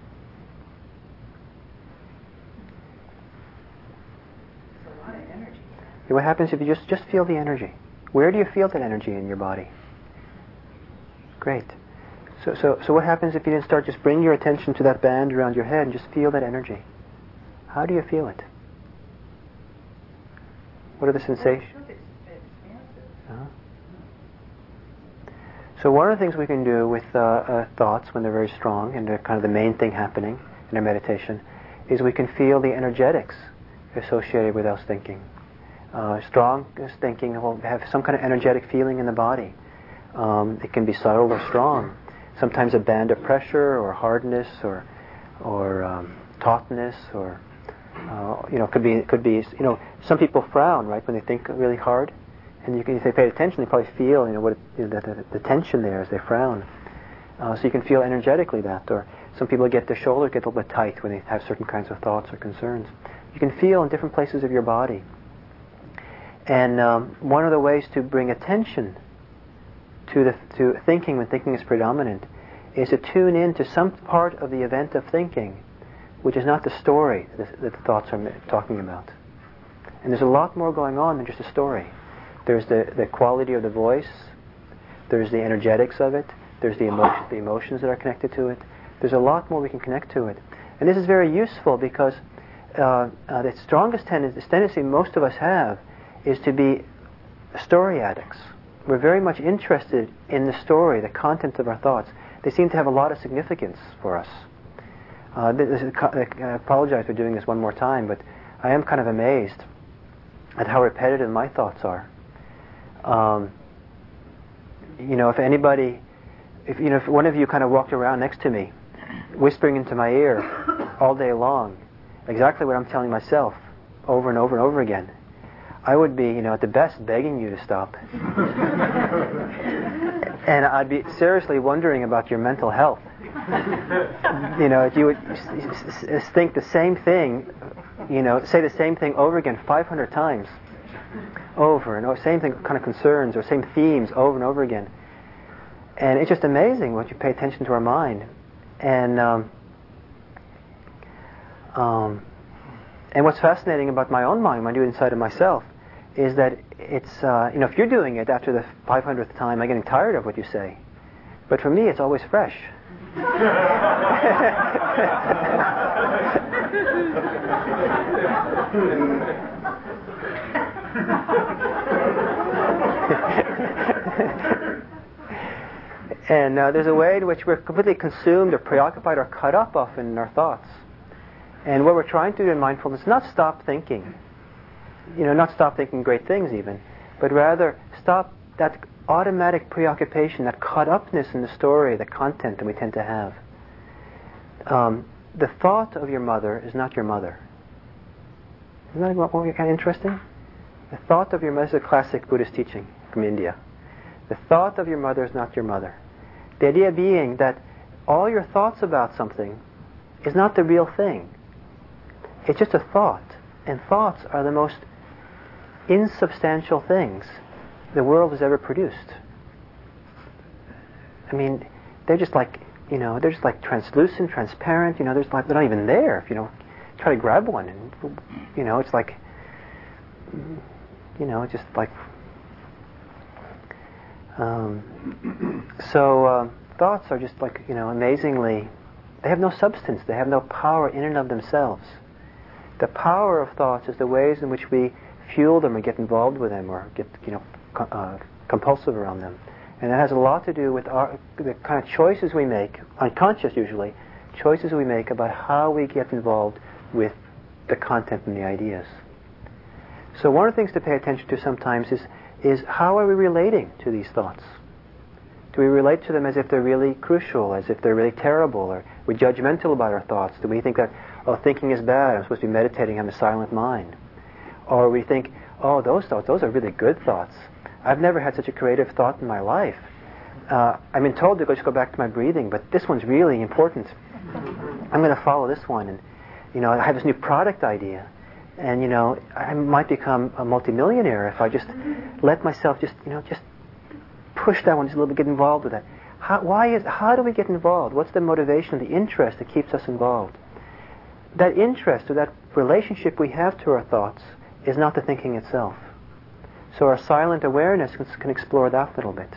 It's a lot of energy. And what happens if you just, just feel the energy? Where do you feel that energy in your body? Great. So, so, so what happens if you then start just bring your attention to that band around your head and just feel that energy? How do you feel it? What are the sensations? Uh-huh. So one of the things we can do with uh, uh, thoughts when they're very strong and they're kind of the main thing happening in our meditation is we can feel the energetics associated with us thinking. Uh, strong thinking will have some kind of energetic feeling in the body. Um, it can be subtle or strong. Sometimes a band of pressure or hardness or or um, tautness or uh, you know could be could be you know some people frown right when they think really hard, and you can if they pay attention they probably feel you know what it, you know, the, the, the tension there as they frown. Uh, so you can feel energetically that. Or some people get their shoulders get a little bit tight when they have certain kinds of thoughts or concerns. You can feel in different places of your body. And um, one of the ways to bring attention to the to thinking when thinking is predominant is to tune in to some part of the event of thinking which is not the story that, that the thoughts are talking about. And there's a lot more going on than just a story. There's the, the quality of the voice, there's the energetics of it, there's the, emotion, the emotions that are connected to it. There's a lot more we can connect to it. And this is very useful because uh, uh, the strongest tendency, the tendency most of us have is to be story addicts. We're very much interested in the story, the content of our thoughts. They seem to have a lot of significance for us. Uh, this is, I apologize for doing this one more time, but I am kind of amazed at how repetitive my thoughts are. Um, you know, if anybody, if you know, if one of you kind of walked around next to me, whispering into my ear all day long, exactly what I'm telling myself over and over and over again, I would be, you know, at the best begging you to stop. And I'd be seriously wondering about your mental health. You know, if you would s- s- think the same thing, you know, say the same thing over again five hundred times, over and over, same thing, kind of concerns or same themes over and over again. And it's just amazing what you pay attention to our mind. And um, um, and what's fascinating about my own mind when I do it inside of myself is that it's, uh, you know, if you're doing it after the five hundredth time, I'm getting tired of what you say. But for me, it's always fresh. And uh, there's a way in which we're completely consumed or preoccupied or cut up often in our thoughts. And what we're trying to do in mindfulness is not stop thinking. You know, not stop thinking great things even, but rather stop that automatic preoccupation, that caught upness in the story, the content that we tend to have. Um, the thought of your mother is not your mother. Isn't that what, what kind of interesting? The thought of your mother is a classic Buddhist teaching from India. The thought of your mother is not your mother. The idea being that all your thoughts about something is not the real thing. It's just a thought. And thoughts are the most insubstantial things the world has ever produced. I mean, they're just like, you know, they're just like translucent, transparent, you know, there's like, they're not even there if you know, try to grab one and, you know, it's like, you know, it's just like, um, so uh, thoughts are just like, you know, amazingly, they have no substance, they have no power in and of themselves. The power of thoughts is the ways in which we fuel them or get involved with them or get, you know, co- uh, compulsive around them. And it has a lot to do with our, the kind of choices we make, unconscious usually, choices we make about how we get involved with the content and the ideas. So one of the things to pay attention to sometimes is, is how are we relating to these thoughts? Do we relate to them as if they're really crucial, as if they're really terrible, or we're judgmental about our thoughts? Do we think that, oh, thinking is bad, I'm supposed to be meditating, I'm a silent mind? Or we think, oh, those thoughts, those are really good thoughts. I've never had such a creative thought in my life. Uh, I've been told to go, just go back to my breathing, but this one's really important. I'm going to follow this one. And, you know, I have this new product idea. And, you know, I might become a multimillionaire if I just let myself just, you know, just push that one just a little bit, get involved with that. How, why is, how do we get involved? What's the motivation, the interest that keeps us involved? That interest or that relationship we have to our thoughts is not the thinking itself. So our silent awareness can, can explore that a little bit.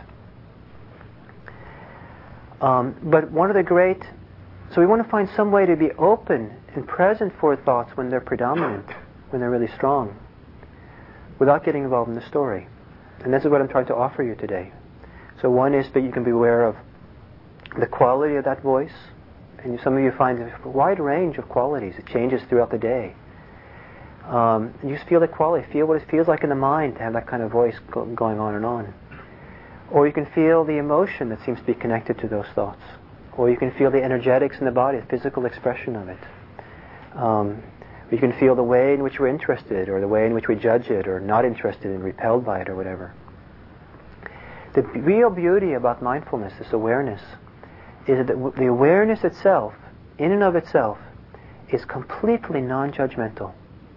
Um, but one of the great, so we want to find some way to be open and present for thoughts when they're predominant, when they're really strong, without getting involved in the story. And this is what I'm trying to offer you today. So one is that you can be aware of the quality of that voice. And some of you find a wide range of qualities. It changes throughout the day. Um, and you just feel the quality, feel what it feels like in the mind to have that kind of voice go, going on and on. Or you can feel the emotion that seems to be connected to those thoughts. Or you can feel the energetics in the body, the physical expression of it. Um, you can feel the way in which we're interested, or the way in which we judge it, or not interested and repelled by it, or whatever. The b- real beauty about mindfulness, this awareness, is that w- the awareness itself, in and of itself, is completely non-judgmental.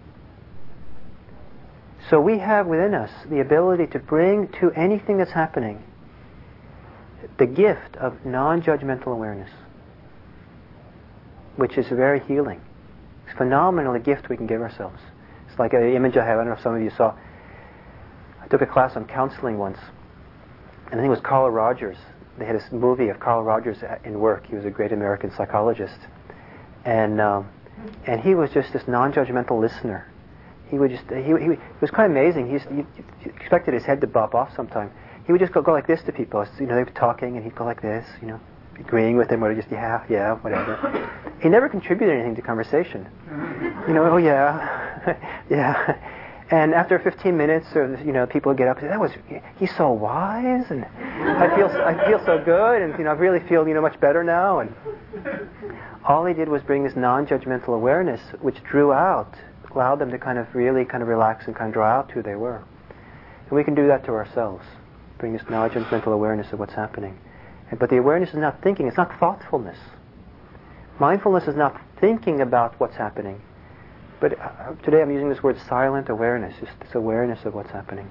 So we have within us the ability to bring to anything that's happening the gift of non-judgmental awareness, which is very healing. It's a phenomenal gift we can give ourselves. It's like an image I have, I don't know if some of you saw. I took a class on counseling once, and I think it was Carl Rogers. They had this movie of Carl Rogers in work. He was a great American psychologist. And um, and he was just this non-judgmental listener. He would just, he, he, it was quite amazing. He, used, he expected his head to bop off sometime. He would just go, go like this to people. You know, they were talking and he'd go like this, you know, agreeing with them, or just, yeah, yeah, whatever. He never contributed anything to conversation. You know, oh yeah, yeah. And after fifteen minutes, or you know, people would get up and say, "That was, he's so wise," and I feel, I feel so good, and you know, I really feel, you know, much better now. And all he did was bring this non-judgmental awareness, which drew out allowed them to kind of really kind of relax and kind of draw out who they were. And we can do that to ourselves. Bring this knowledge and mental awareness of what's happening. And, but the awareness is not thinking, it's not thoughtfulness. Mindfulness is not thinking about what's happening. But uh, today I'm using this word silent awareness, just this awareness of what's happening.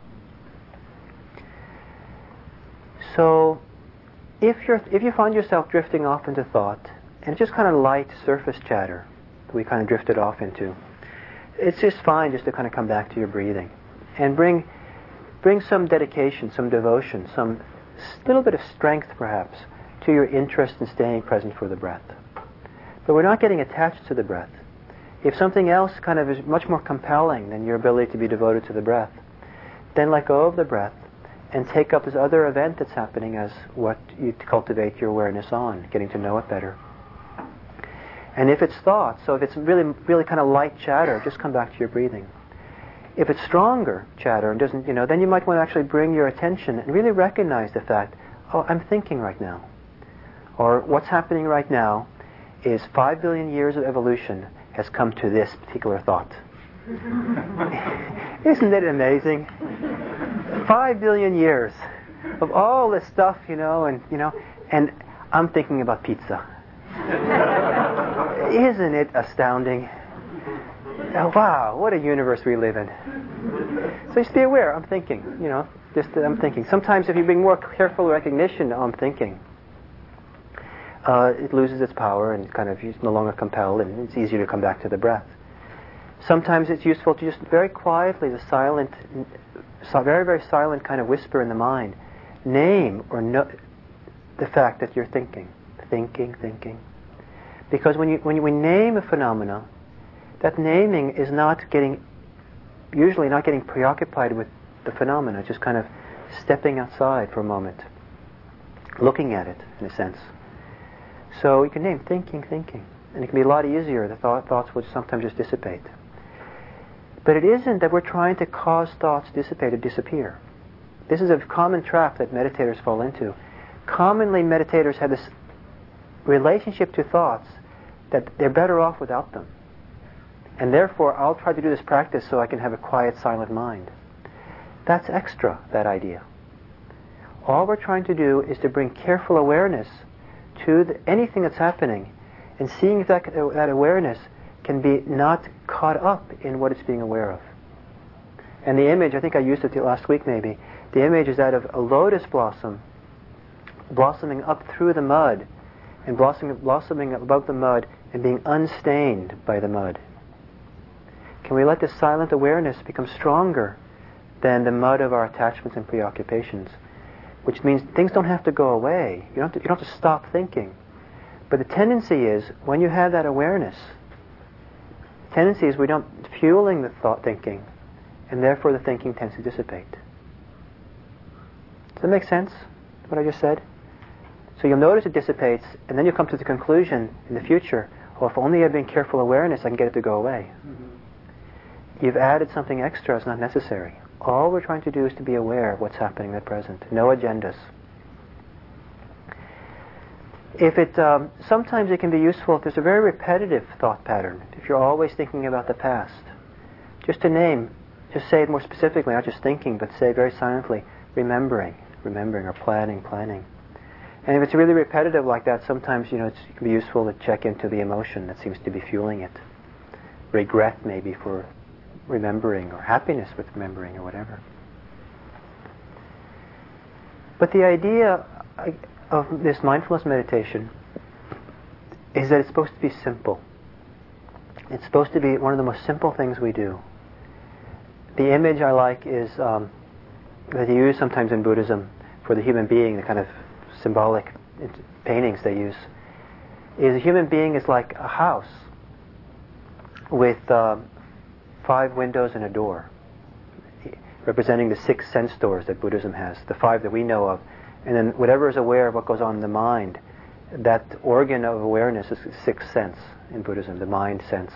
So, if you're if you find yourself drifting off into thought, and it's just kind of light surface chatter that we kind of drifted off into, it's just fine just to kind of come back to your breathing, and bring bring some dedication, some devotion, some little bit of strength perhaps to your interest in staying present for the breath. But we're not getting attached to the breath. If something else kind of is much more compelling than your ability to be devoted to the breath, then let go of the breath and take up this other event that's happening as what you cultivate your awareness on, getting to know it better. And if it's thought, so if it's really, really kind of light chatter, just come back to your breathing. If it's stronger chatter and doesn't, you know, then you might want to actually bring your attention and really recognize the fact, oh, I'm thinking right now. Or what's happening right now is five billion years of evolution has come to this particular thought. Isn't it amazing? Five billion years of all this stuff, you know, and you know, and I'm thinking about pizza. Isn't it astounding? Oh, wow, what a universe we live in. So just be aware, I'm thinking, you know, just that I'm thinking. Sometimes if you bring more careful recognition, I'm thinking, uh, it loses its power and kind of it's no longer compelled, and it's easier to come back to the breath. Sometimes it's useful to just very quietly, the silent, very, very silent kind of whisper in the mind, name or no, the fact that you're thinking, thinking, thinking. Because when you when you, we name a phenomena, that naming is not getting, usually not getting preoccupied with the phenomena, just kind of stepping outside for a moment, looking at it in a sense. So you can name thinking, thinking, and it can be a lot easier. The thought, thoughts will sometimes just dissipate. But it isn't that we're trying to cause thoughts dissipate or disappear. This is a common trap that meditators fall into. Commonly, meditators have this relationship to thoughts that they're better off without them. And therefore, I'll try to do this practice so I can have a quiet, silent mind. That's extra, that idea. All we're trying to do is to bring careful awareness to the, anything that's happening, and seeing if that, that awareness can be not caught up in what it's being aware of. And the image, I think I used it last week maybe, the image is that of a lotus blossom blossoming up through the mud, and blossoming, blossoming above the mud and being unstained by the mud. Can we let this silent awareness become stronger than the mud of our attachments and preoccupations? Which means things don't have to go away. You don't have to, you don't have to stop thinking. But the tendency is, when you have that awareness, the tendency is we don't fueling the thought thinking, and therefore the thinking tends to dissipate. Does that make sense, what I just said? So you'll notice it dissipates, and then you'll come to the conclusion in the future, well, if only I'd been careful awareness, I can get it to go away. Mm-hmm. You've added something extra that's not necessary. All we're trying to do is to be aware of what's happening at present. No agendas. If it, um, sometimes it can be useful if there's a very repetitive thought pattern. If you're always thinking about the past, just to name, just say it more specifically, not just thinking, but say very silently, remembering, remembering, or planning, planning. And if it's really repetitive like that, sometimes, you know, it's, it can be useful to check into the emotion that seems to be fueling it. Regret maybe for remembering, or happiness with remembering, or whatever. But the idea of this mindfulness meditation is that it's supposed to be simple. It's supposed to be one of the most simple things we do. The image I like is um, that you use sometimes in Buddhism for the human being, the kind of symbolic paintings they use, is a human being is like a house with uh, five windows and a door, representing the six sense doors that Buddhism has, the five that we know of. And then whatever is aware of what goes on in the mind, that organ of awareness is the sixth sense in Buddhism, the mind sense.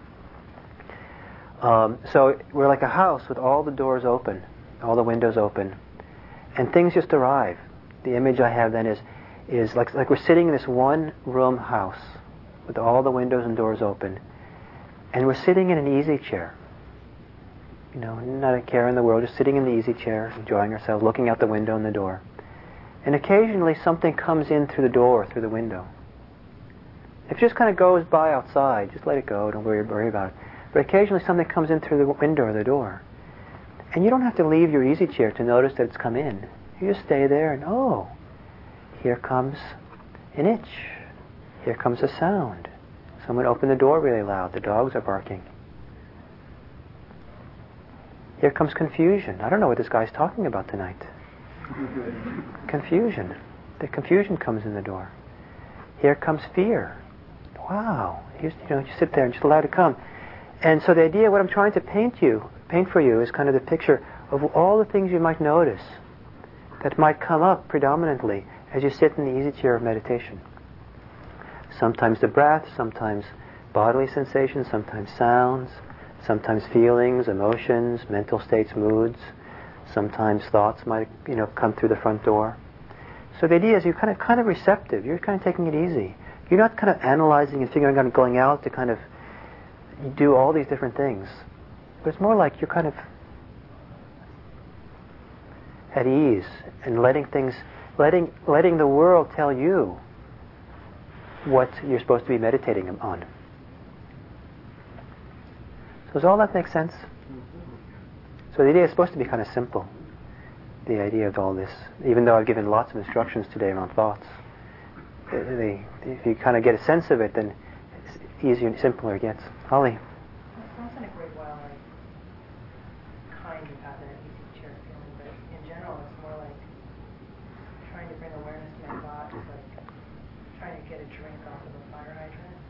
Um, so we're like a house with all the doors open, all the windows open, and things just arrive. The image I have then is is like like we're sitting in this one room house with all the windows and doors open, and we're sitting in an easy chair. You know, not a care in the world, just sitting in the easy chair, enjoying ourselves, looking out the window and the door. And occasionally something comes in through the door, through the window. If it just kind of goes by outside, just let it go, don't worry, worry about it. But occasionally something comes in through the window or the door. And you don't have to leave your easy chair to notice that it's come in. You just stay there and, oh, here comes an itch. Here comes a sound. Someone opened the door really loud. The dogs are barking. Here comes confusion. I don't know what this guy's talking about tonight. Confusion. The confusion comes in the door. Here comes fear. Wow. You, you know, just sit there and just allow it to come. And so the idea, what I'm trying to paint you, paint for you, is kind of the picture of all the things you might notice that might come up predominantly as you sit in the easy chair of meditation. Sometimes the breath, sometimes bodily sensations, sometimes sounds, sometimes feelings, emotions, mental states, moods. Sometimes thoughts might, you know, come through the front door. So the idea is you're kind of kind of receptive. You're kind of taking it easy. You're not kind of analyzing and figuring out, going out to kind of do all these different things. But it's more like you're kind of at ease and letting things, letting letting the world tell you what you're supposed to be meditating on. So does all that make sense? So the idea is supposed to be kind of simple. The idea of all this, even though I've given lots of instructions today around thoughts, they, if you kind of get a sense of it, then it's easier and simpler it gets. Holly. Once in a great while, I kind of have that easy chair feeling, but in general, it's more like trying to bring awareness to my thoughts, like trying to get a drink off of a fire hydrant.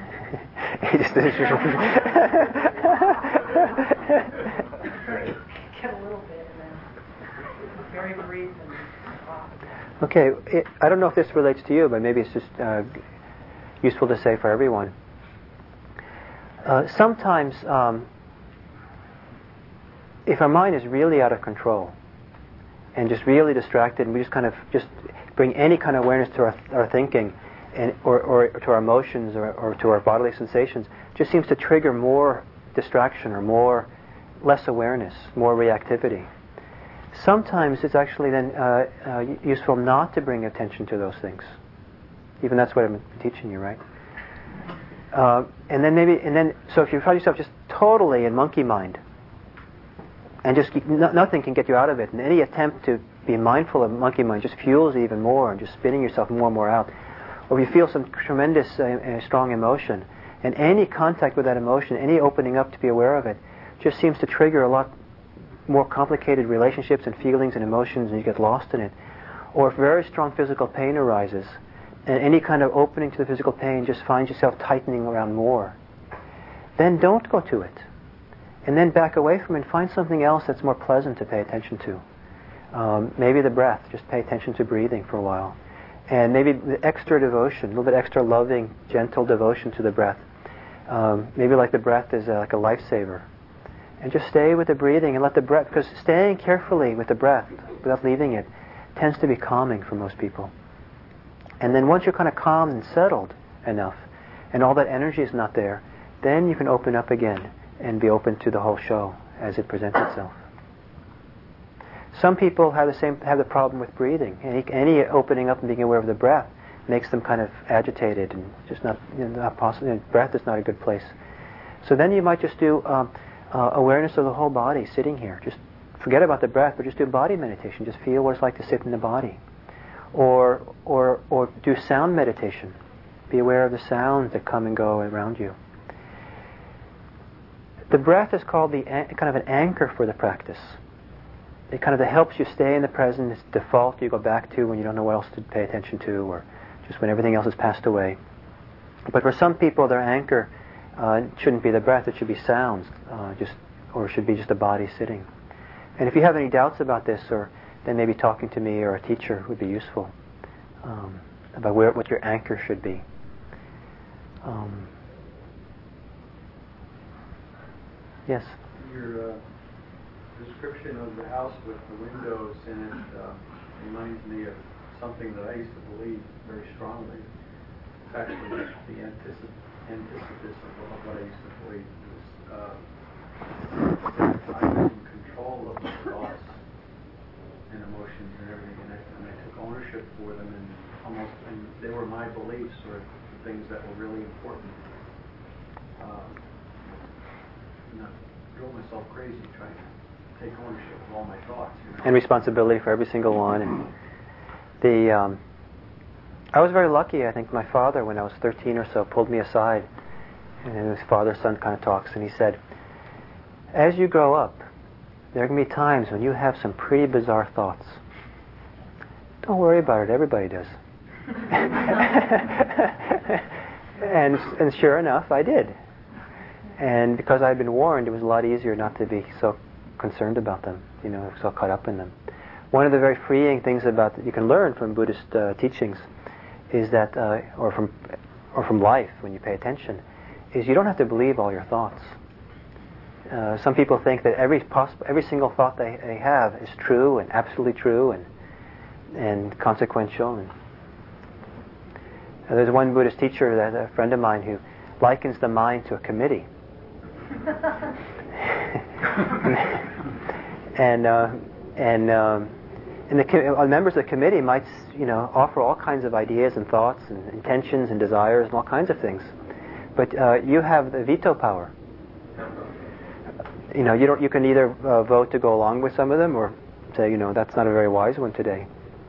Get a little bit, and then very brief and off. Okay, it, I don't know if this relates to you, but maybe it's just uh, useful to say for everyone. Uh, sometimes, um, if our mind is really out of control and just really distracted, and we just kind of just bring any kind of awareness to our, our thinking, and or, or to our emotions, or, or to our bodily sensations, just seems to trigger more distraction or more less awareness, more reactivity. Sometimes it's actually then uh, uh, useful not to bring attention to those things. Even that's what I'm teaching you, right? Uh, and then maybe, and then, so if you find yourself just totally in monkey mind, and just keep, no, nothing can get you out of it, and any attempt to be mindful of monkey mind just fuels it even more, and just spinning yourself more and more out. Or if you feel some tremendous, uh, uh, strong emotion, and any contact with that emotion, any opening up to be aware of it, just seems to trigger a lot more complicated relationships and feelings and emotions, and you get lost in it. Or if very strong physical pain arises, and any kind of opening to the physical pain just finds yourself tightening around more, then don't go to it. And then back away from it and find something else that's more pleasant to pay attention to. Um, maybe the breath, just pay attention to breathing for a while. And maybe the extra devotion, a little bit extra loving, gentle devotion to the breath. Um, maybe like the breath is uh, like a lifesaver. And just stay with the breathing and let the breath, because staying carefully with the breath without leaving it tends to be calming for most people. And then once you're kind of calm and settled enough, and all that energy is not there, then you can open up again and be open to the whole show as it presents itself. Some people have the same have the problem with breathing. Any, any opening up and being aware of the breath makes them kind of agitated and just not, you know, not possible. You know, breath is not a good place. So then you might just do um, uh, awareness of the whole body sitting here. Just forget about the breath, but just do body meditation. Just feel what it's like to sit in the body. Or, or, or do sound meditation. Be aware of the sounds that come and go around you. The breath is called the an- kind of an anchor for the practice. It kind of helps you stay in the present. It's default you go back to when you don't know what else to pay attention to, or just when everything else has passed away. But for some people, their anchor uh, shouldn't be the breath; it should be sounds, uh, just or it should be just a body sitting. And if you have any doubts about this, or then maybe talking to me or a teacher would be useful um, about where what your anchor should be. Um, yes. Your uh, description of the house with the windows in it uh, reminds me of something that I used to believe very strongly. It's actually the antithesis, antithesis of, of what I used to believe. Was, uh, that I was in control of my thoughts and emotions and everything, and I, and I took ownership for them, and almost, and they were my beliefs or the things that were really important. Um, you know, drove myself crazy trying to take ownership of all my thoughts. You know? And responsibility for every single one. And the um, I was very lucky. I think my father, when I was thirteen or so, pulled me aside, and his father-son kind of talks, and he said, "As you grow up, there are going to be times when you have some pretty bizarre thoughts. Don't worry about it. Everybody does." and and sure enough, I did. And because I'd been warned, it was a lot easier not to be so concerned about them, you know, so caught up in them. One of the very freeing things about that you can learn from Buddhist uh, teachings is that, uh, or from or from life when you pay attention, is you don't have to believe all your thoughts. Uh, some people think that every possible, every single thought they, they have is true and absolutely true and and consequential. And uh, there's one Buddhist teacher, that a friend of mine, who likens the mind to a committee. and uh, and um, and the co- members of the committee might, you know, offer all kinds of ideas and thoughts and intentions and desires and all kinds of things, but uh, you have the veto power. You know, you don't. You can either uh, vote to go along with some of them, or say, you know, that's not a very wise one today.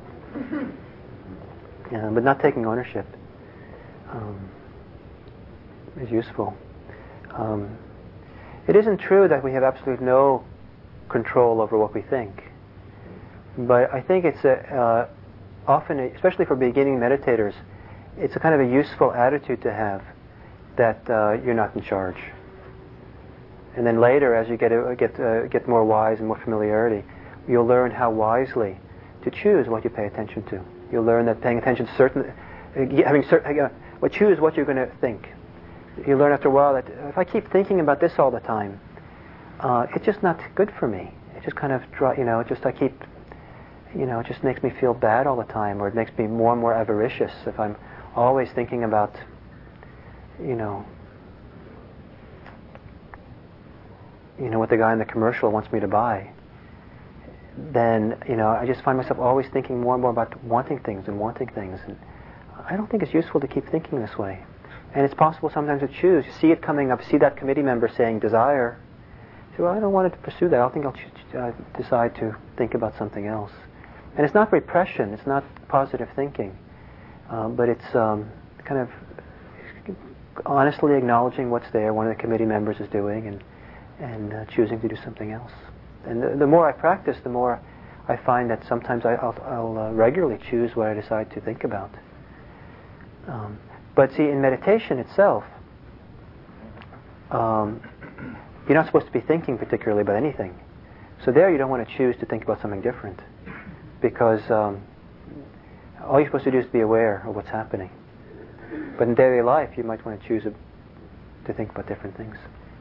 Yeah, but not taking ownership um, is useful. Um, it isn't true that we have absolute no control over what we think, but I think it's a, uh, often, especially for beginning meditators, it's a kind of a useful attitude to have that uh, you're not in charge. And then later, as you get uh, get uh, get more wise and more familiarity, you'll learn how wisely to choose what you pay attention to. You'll learn that paying attention to certain, uh, having certain, uh, well, choose what you're going to think. You learn after a while that if I keep thinking about this all the time, uh, it's just not good for me. It just kind of, dry, you know, just I keep, you know, it just makes me feel bad all the time, or it makes me more and more avaricious if I'm always thinking about, you know, you know, what the guy in the commercial wants me to buy. Then, you know, I just find myself always thinking more and more about wanting things and wanting things, and I don't think it's useful to keep thinking this way. And it's possible sometimes to choose. You see it coming up, see that committee member saying desire. You say, well, I don't want to pursue that. I think I'll ch- uh, decide to think about something else. And it's not repression. It's not positive thinking. Uh, but it's um, kind of honestly acknowledging what's there, one of the committee members is doing, and, and uh, choosing to do something else. And the, the more I practice, the more I find that sometimes I, I'll, I'll uh, regularly choose what I decide to think about. Um, But see, in meditation itself, um, you're not supposed to be thinking particularly about anything. So there you don't want to choose to think about something different, because um, all you're supposed to do is be aware of what's happening. But in daily life, you might want to choose a, to think about different things.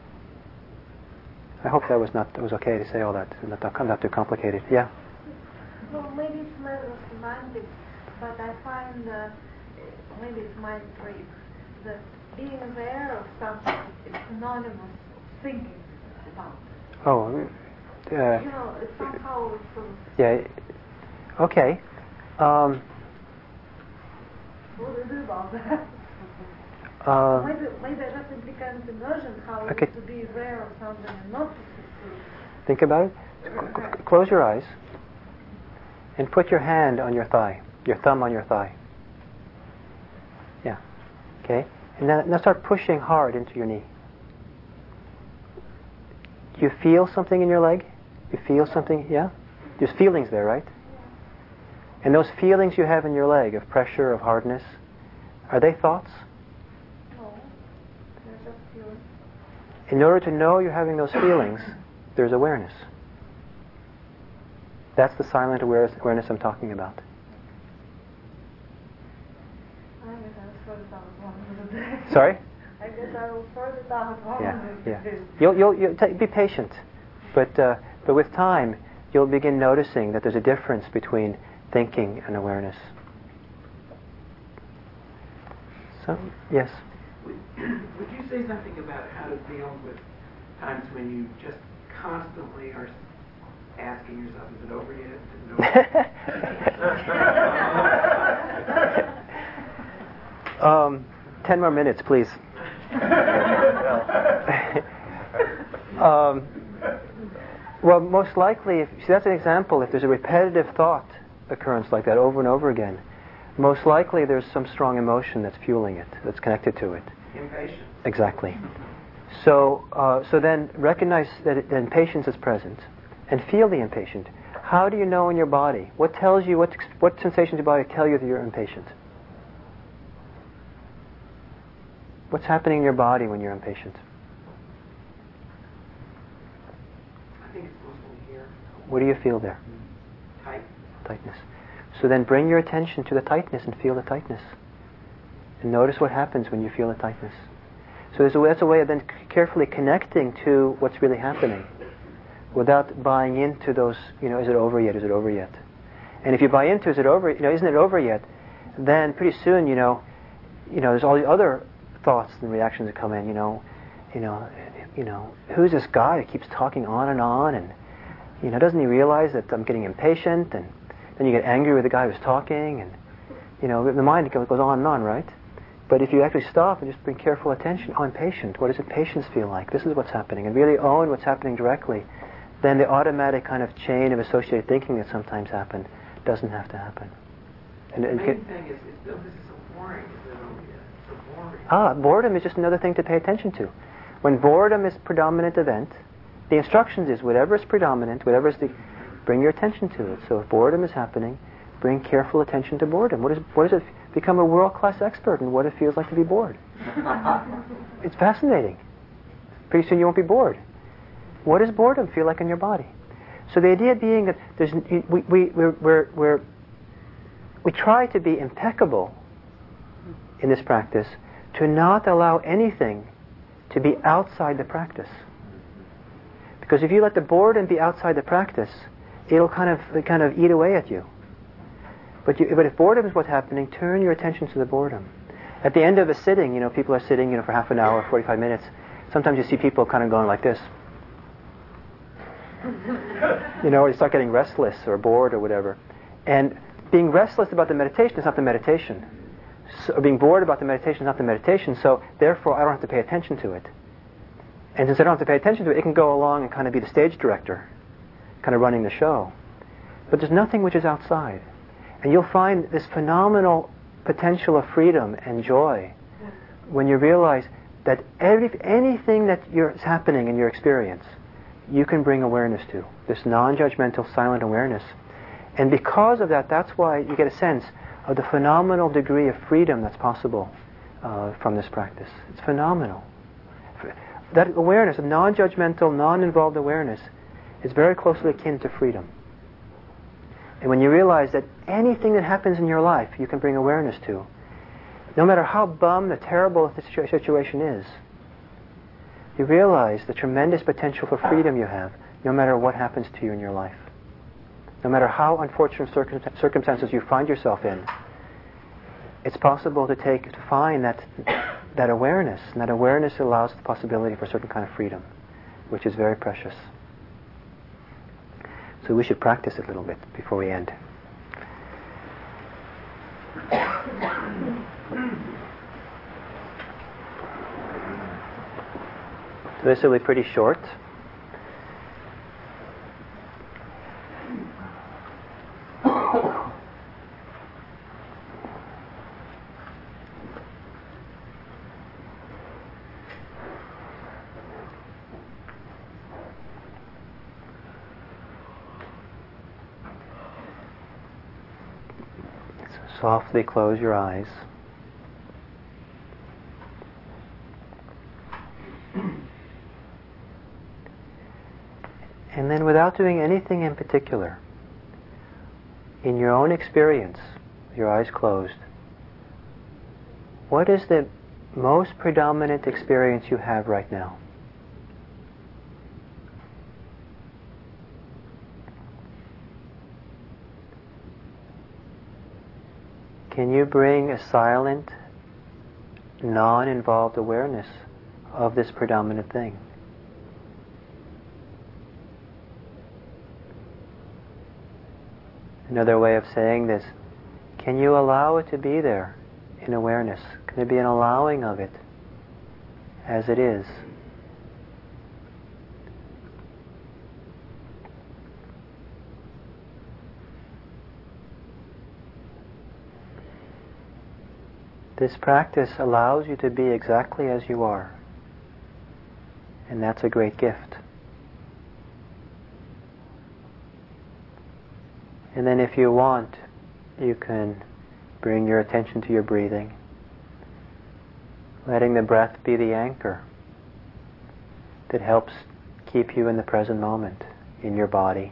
I hope that was not it was okay to say all that, not, not too complicated. Yeah? Well, maybe it's a matter of semantics, but I find uh, maybe it's my trick, that being aware of something is synonymous with thinking about it. Oh, uh, you know, it's somehow it's sort of... Yeah, okay. Um, what do you do about that? uh, maybe, maybe I just simply can't imagine how okay. it is to be aware of something and not to pursue. Think about it. C- close your eyes and put your hand on your thigh, your thumb on your thigh. Yeah. Okay. And now, now start pushing hard into your knee. Do you feel something in your leg? You feel something? Yeah? There's feelings there, right? And those feelings you have in your leg of pressure, of hardness, are they thoughts? No. They're just feelings. In order to know you're having those feelings, there's awareness. That's the silent awareness, awareness I'm talking about. I guess I'll sort it out one of the day. Sorry? I guess I will sort it out one Yeah, of the yeah. days. You'll, you'll, you'll t- be patient, but uh, but with time, you'll begin noticing that there's a difference between thinking and awareness. So, yes. Would, would you say something about how to deal with times when you just constantly are asking yourself, is it over yet? Is it over yet? um, ten more minutes, please. um, well, most likely, if, see, that's an example. If there's a repetitive thought occurrence like that over and over again, most likely there's some strong emotion that's fueling it, that's connected to it. Impatience. Exactly. So, uh, so then recognize that it, the impatience is present, and feel the impatient. How do you know in your body? What tells you? What what sensations in your body tell you that you're impatient? What's happening in your body when you're impatient? I think it's mostly here. What do you feel there? Tight. Tightness. So then bring your attention to the tightness and feel the tightness. And notice what happens when you feel the tightness. So there's a, that's a way of then carefully connecting to what's really happening without buying into those, you know, is it over yet, is it over yet? And if you buy into, is it over, you know, isn't it over yet, then pretty soon, you know, you know, there's all the other thoughts and reactions that come in, you know, you know, you know, who's this guy who keeps talking on and on, and, you know, doesn't he realize that I'm getting impatient, and then you get angry with the guy who's talking, and, you know, the mind goes on and on, right? But if you actually stop and just bring careful attention, oh, I'm patient. What does impatience feel like? This is what's happening. And really own what's happening directly. Then the automatic kind of chain of associated thinking that sometimes happens doesn't have to happen. And, the and main thing is, is this is so boring. Is it over yet? So boring. Ah, boredom is just another thing to pay attention to. When boredom is predominant event, the instructions is whatever is predominant, whatever is the, bring your attention to it. So if boredom is happening, bring careful attention to boredom. What is, what does it, become a world-class expert in what it feels like to be bored. It's fascinating. Pretty soon you won't be bored. What does boredom feel like in your body? So the idea being that there's, we, we, we're, we're, we're, we try to be impeccable in this practice to not allow anything to be outside the practice. Because if you let the boredom be outside the practice, it'll kind of, kind of eat away at you. But, you, but if boredom is what's happening, turn your attention to the boredom. At the end of a sitting, you know, people are sitting, you know, for half an hour, forty-five minutes. Sometimes you see people kind of going like this. You know, or you start getting restless or bored or whatever. And being restless about the meditation is not the meditation. So, or being bored about the meditation is not the meditation. So therefore, I don't have to pay attention to it. And since I don't have to pay attention to it, it can go along and kind of be the stage director, kind of running the show. But there's nothing which is outside. And you'll find this phenomenal potential of freedom and joy when you realize that every, anything that you're, is happening in your experience, you can bring awareness to. This non-judgmental, silent awareness. And because of that, that's why you get a sense of the phenomenal degree of freedom that's possible uh, from this practice. It's phenomenal. That awareness, of non-judgmental, non-involved awareness, is very closely akin to freedom. And when you realize that anything that happens in your life you can bring awareness to, no matter how bum the terrible the situ- situation is, you realize the tremendous potential for freedom you have no matter what happens to you in your life. No matter how unfortunate circum- circumstances you find yourself in, it's possible to take, to find that, that awareness, and that awareness allows the possibility for a certain kind of freedom, which is very precious. So we should practice it a little bit before we end. So this will be pretty short. Softly close your eyes. And then without doing anything in particular, in your own experience, your eyes closed, what is the most predominant experience you have right now? Can you bring a silent, non-involved awareness of this predominant thing. Another way of saying this, can you allow it to be there in awareness? Can there be an allowing of it as it is? This practice allows you to be exactly as you are, and that's a great gift. And then if you want, you can bring your attention to your breathing, letting the breath be the anchor that helps keep you in the present moment, in your body.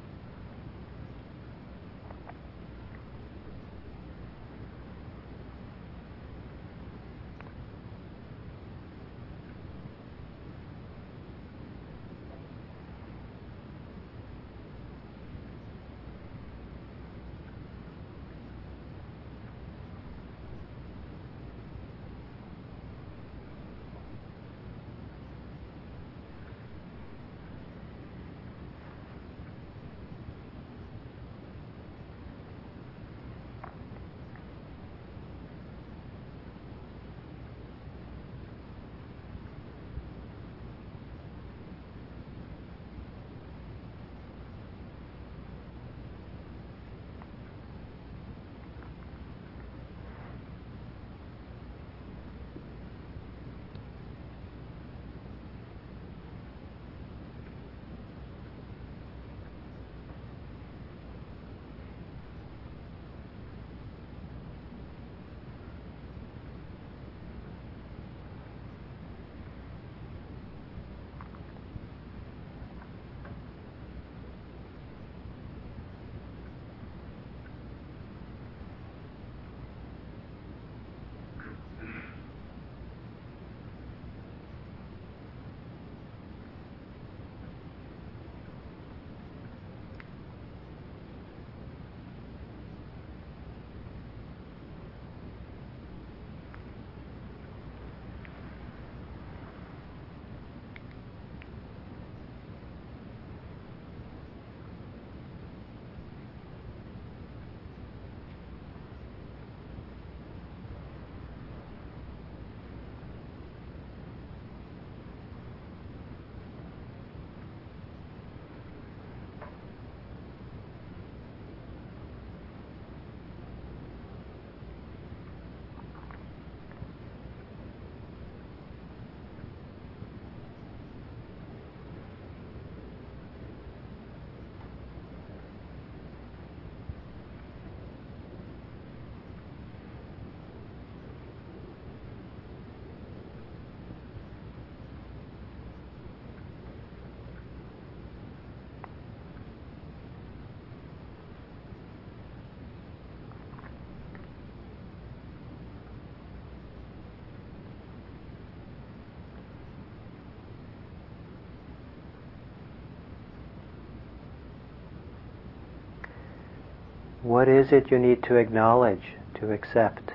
What is it you need to acknowledge, to accept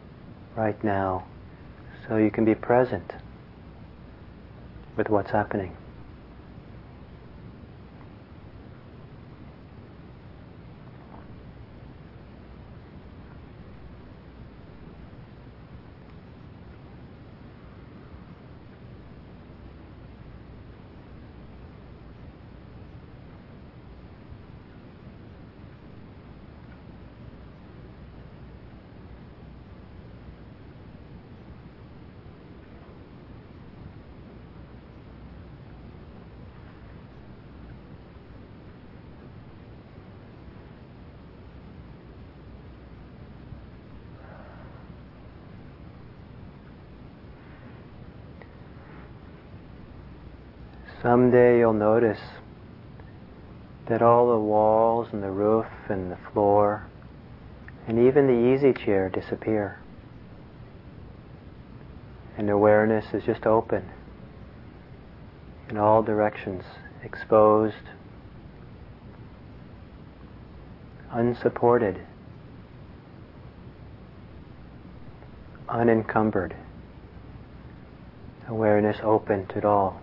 right now, so you can be present with what's happening? Someday you'll notice that all the walls and the roof and the floor and even the easy chair disappear. And awareness is just open in all directions, exposed, unsupported, unencumbered. awareness open to it all.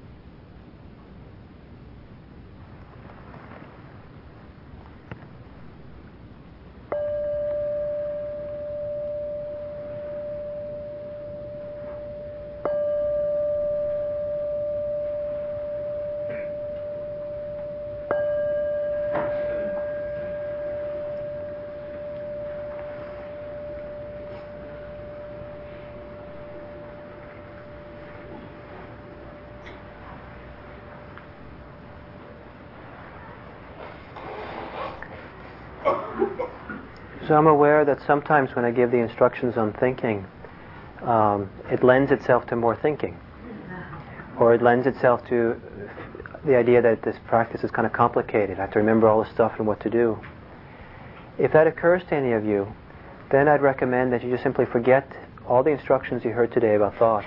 So I'm aware that sometimes when I give the instructions on thinking, um, it lends itself to more thinking. Or it lends itself to the idea that this practice is kind of complicated. I have to remember all the stuff and what to do. If that occurs to any of you, then I'd recommend that you just simply forget all the instructions you heard today about thoughts.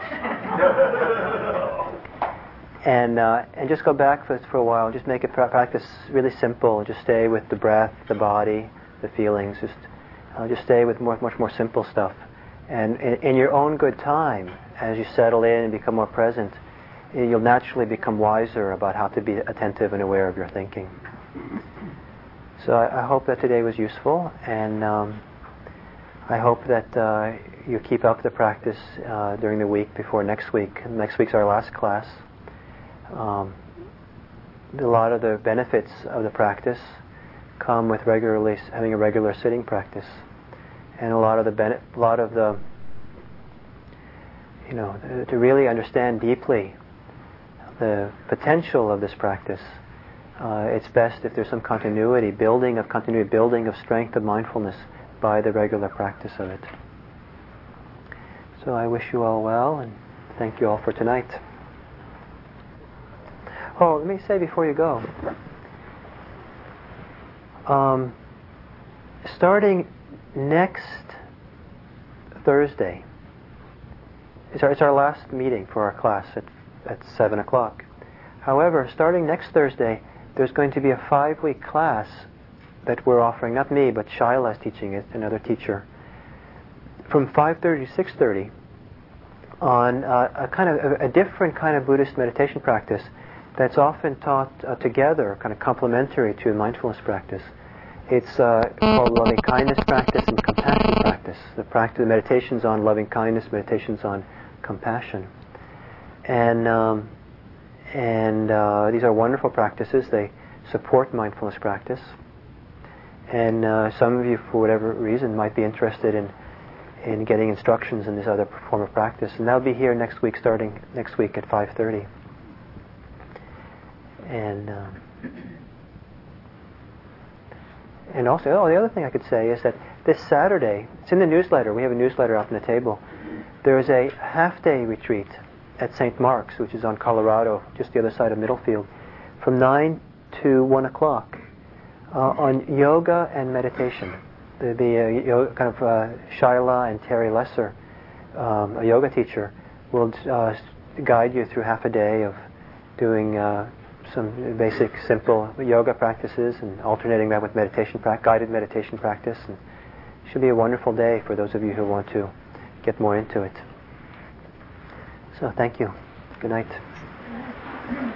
and uh, and just go back for, for a while. Just make it pra- practice really simple. Just stay with the breath, the body, the feelings. Just uh, just stay with more, much more simple stuff. And in, in your own good time, as you settle in and become more present, you'll naturally become wiser about how to be attentive and aware of your thinking. So I, I hope that today was useful, and um, I hope that uh, you keep up the practice uh, during the week before next week. Next week's our last class. Um, a lot of the benefits of the practice come with regularly having a regular sitting practice, and a lot of the bene- a lot of the you know to really understand deeply the potential of this practice. Uh, it's best if there's some continuity, building of continuity, building of strength of mindfulness by the regular practice of it. So I wish you all well, and thank you all for tonight. Oh, let me say before you go. Um, starting next Thursday, it's our, it's our last meeting for our class at, at seven o'clock. However, starting next Thursday, there's going to be a five-week class that we're offering, not me, but Shaila is teaching it, another teacher, from five thirty to six thirty on uh, a kind of a, a different kind of Buddhist meditation practice that's often taught uh, together, kind of complementary to mindfulness practice. It's uh, called loving kindness practice and compassion practice. The practice, the meditations on loving kindness, meditations on compassion, and um, and uh, these are wonderful practices. They support mindfulness practice, and uh, some of you, for whatever reason, might be interested in in getting instructions in this other form of practice, and that'll be here next week, starting next week at five thirty. And um, and also, oh, the other thing I could say is that this Saturday, it's in the newsletter. We have a newsletter out on the table. There is a half-day retreat at Saint Mark's, which is on Colorado, just the other side of Middlefield, from nine to one o'clock, uh, on yoga and meditation. There'll be a yoga, kind of uh, Shaila and Terry Lesser, um, a yoga teacher, will uh, guide you through half a day of doing uh, some basic, simple yoga practices and alternating that with meditation, pra- guided meditation practice. And it should be a wonderful day for those of you who want to get more into it. So thank you. Good night.